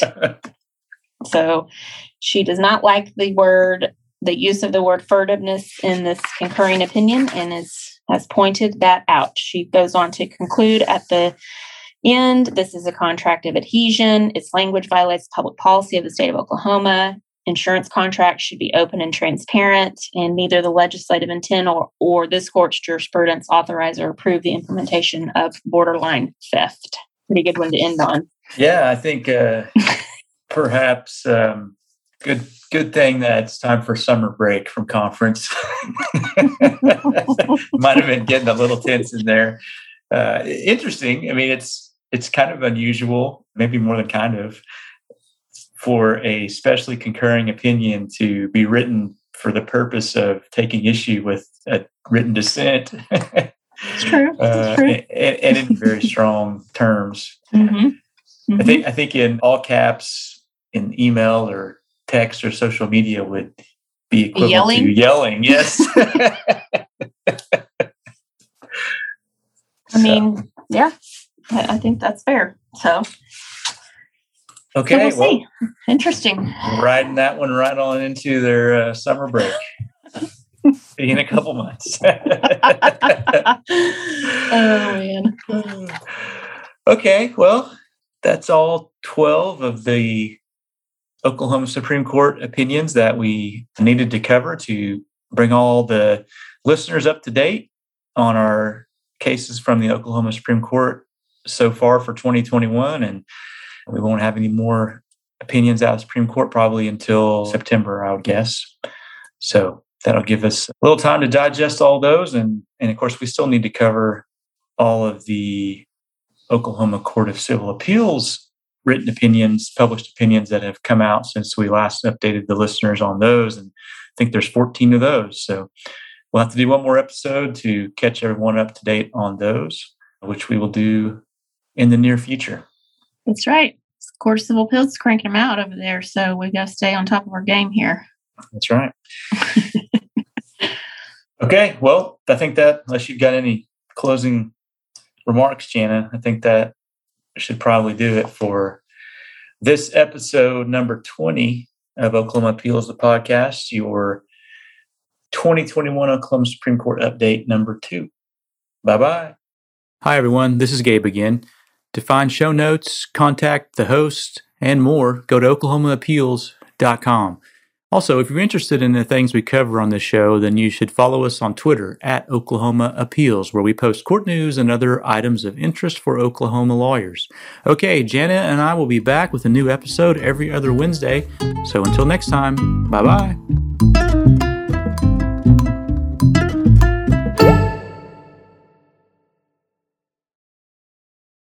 So she does not like the word, the use of the word furtiveness in this concurring opinion and is, has pointed that out. She goes on to conclude at the end, this is a contract of adhesion. Its language violates public policy of the state of Oklahoma. Insurance contracts should be open and transparent, and neither the legislative intent or, or this court's jurisprudence authorize or approve the implementation of borderline theft. Pretty good one to end on. Yeah, I think uh, perhaps um, good good thing that it's time for summer break from conference. Might have been getting a little tense in there. Uh, interesting. I mean, it's it's kind of unusual, maybe more than kind of, for a specially concurring opinion to be written for the purpose of taking issue with a written dissent. It's true. It's uh, true. And, and in very strong terms. Mm-hmm. Mm-hmm. I think I think in all caps, in email or text or social media would be equivalent Yelling? to yelling. Yes. I mean, yeah, I think that's fair. So. Okay, so we'll, well, see. Interesting. Riding that one right on into their uh, summer break. See you in a couple months. Oh, man. Okay, well, that's all twelve of the Oklahoma Supreme Court opinions that we needed to cover to bring all the listeners up to date on our cases from the Oklahoma Supreme Court so far for twenty twenty-one. And we won't have any more opinions out of Supreme Court probably until September, I would guess. So that'll give us a little time to digest all those. And, and of course, we still need to cover all of the Oklahoma Court of Civil Appeals written opinions, published opinions that have come out since we last updated the listeners on those. And I think there's fourteen of those. So we'll have to do one more episode to catch everyone up to date on those, which we will do in the near future. That's right. Court of Civil Appeals is cranking them out over there, so we got to stay on top of our game here. That's right. Okay, well, I think that, unless you've got any closing remarks, Jana, I think that should probably do it for this episode number twenty of Oklahoma Appeals, the podcast, your twenty twenty-one Oklahoma Supreme Court update number two. Bye-bye. Hi, everyone. This is Gabe again. To find show notes, contact the host, and more, go to oklahoma appeals dot com. Also, if you're interested in the things we cover on this show, then you should follow us on Twitter at Oklahoma Appeals, where we post court news and other items of interest for Oklahoma lawyers. Okay, Jana and I will be back with a new episode every other Wednesday. So until next time, bye-bye.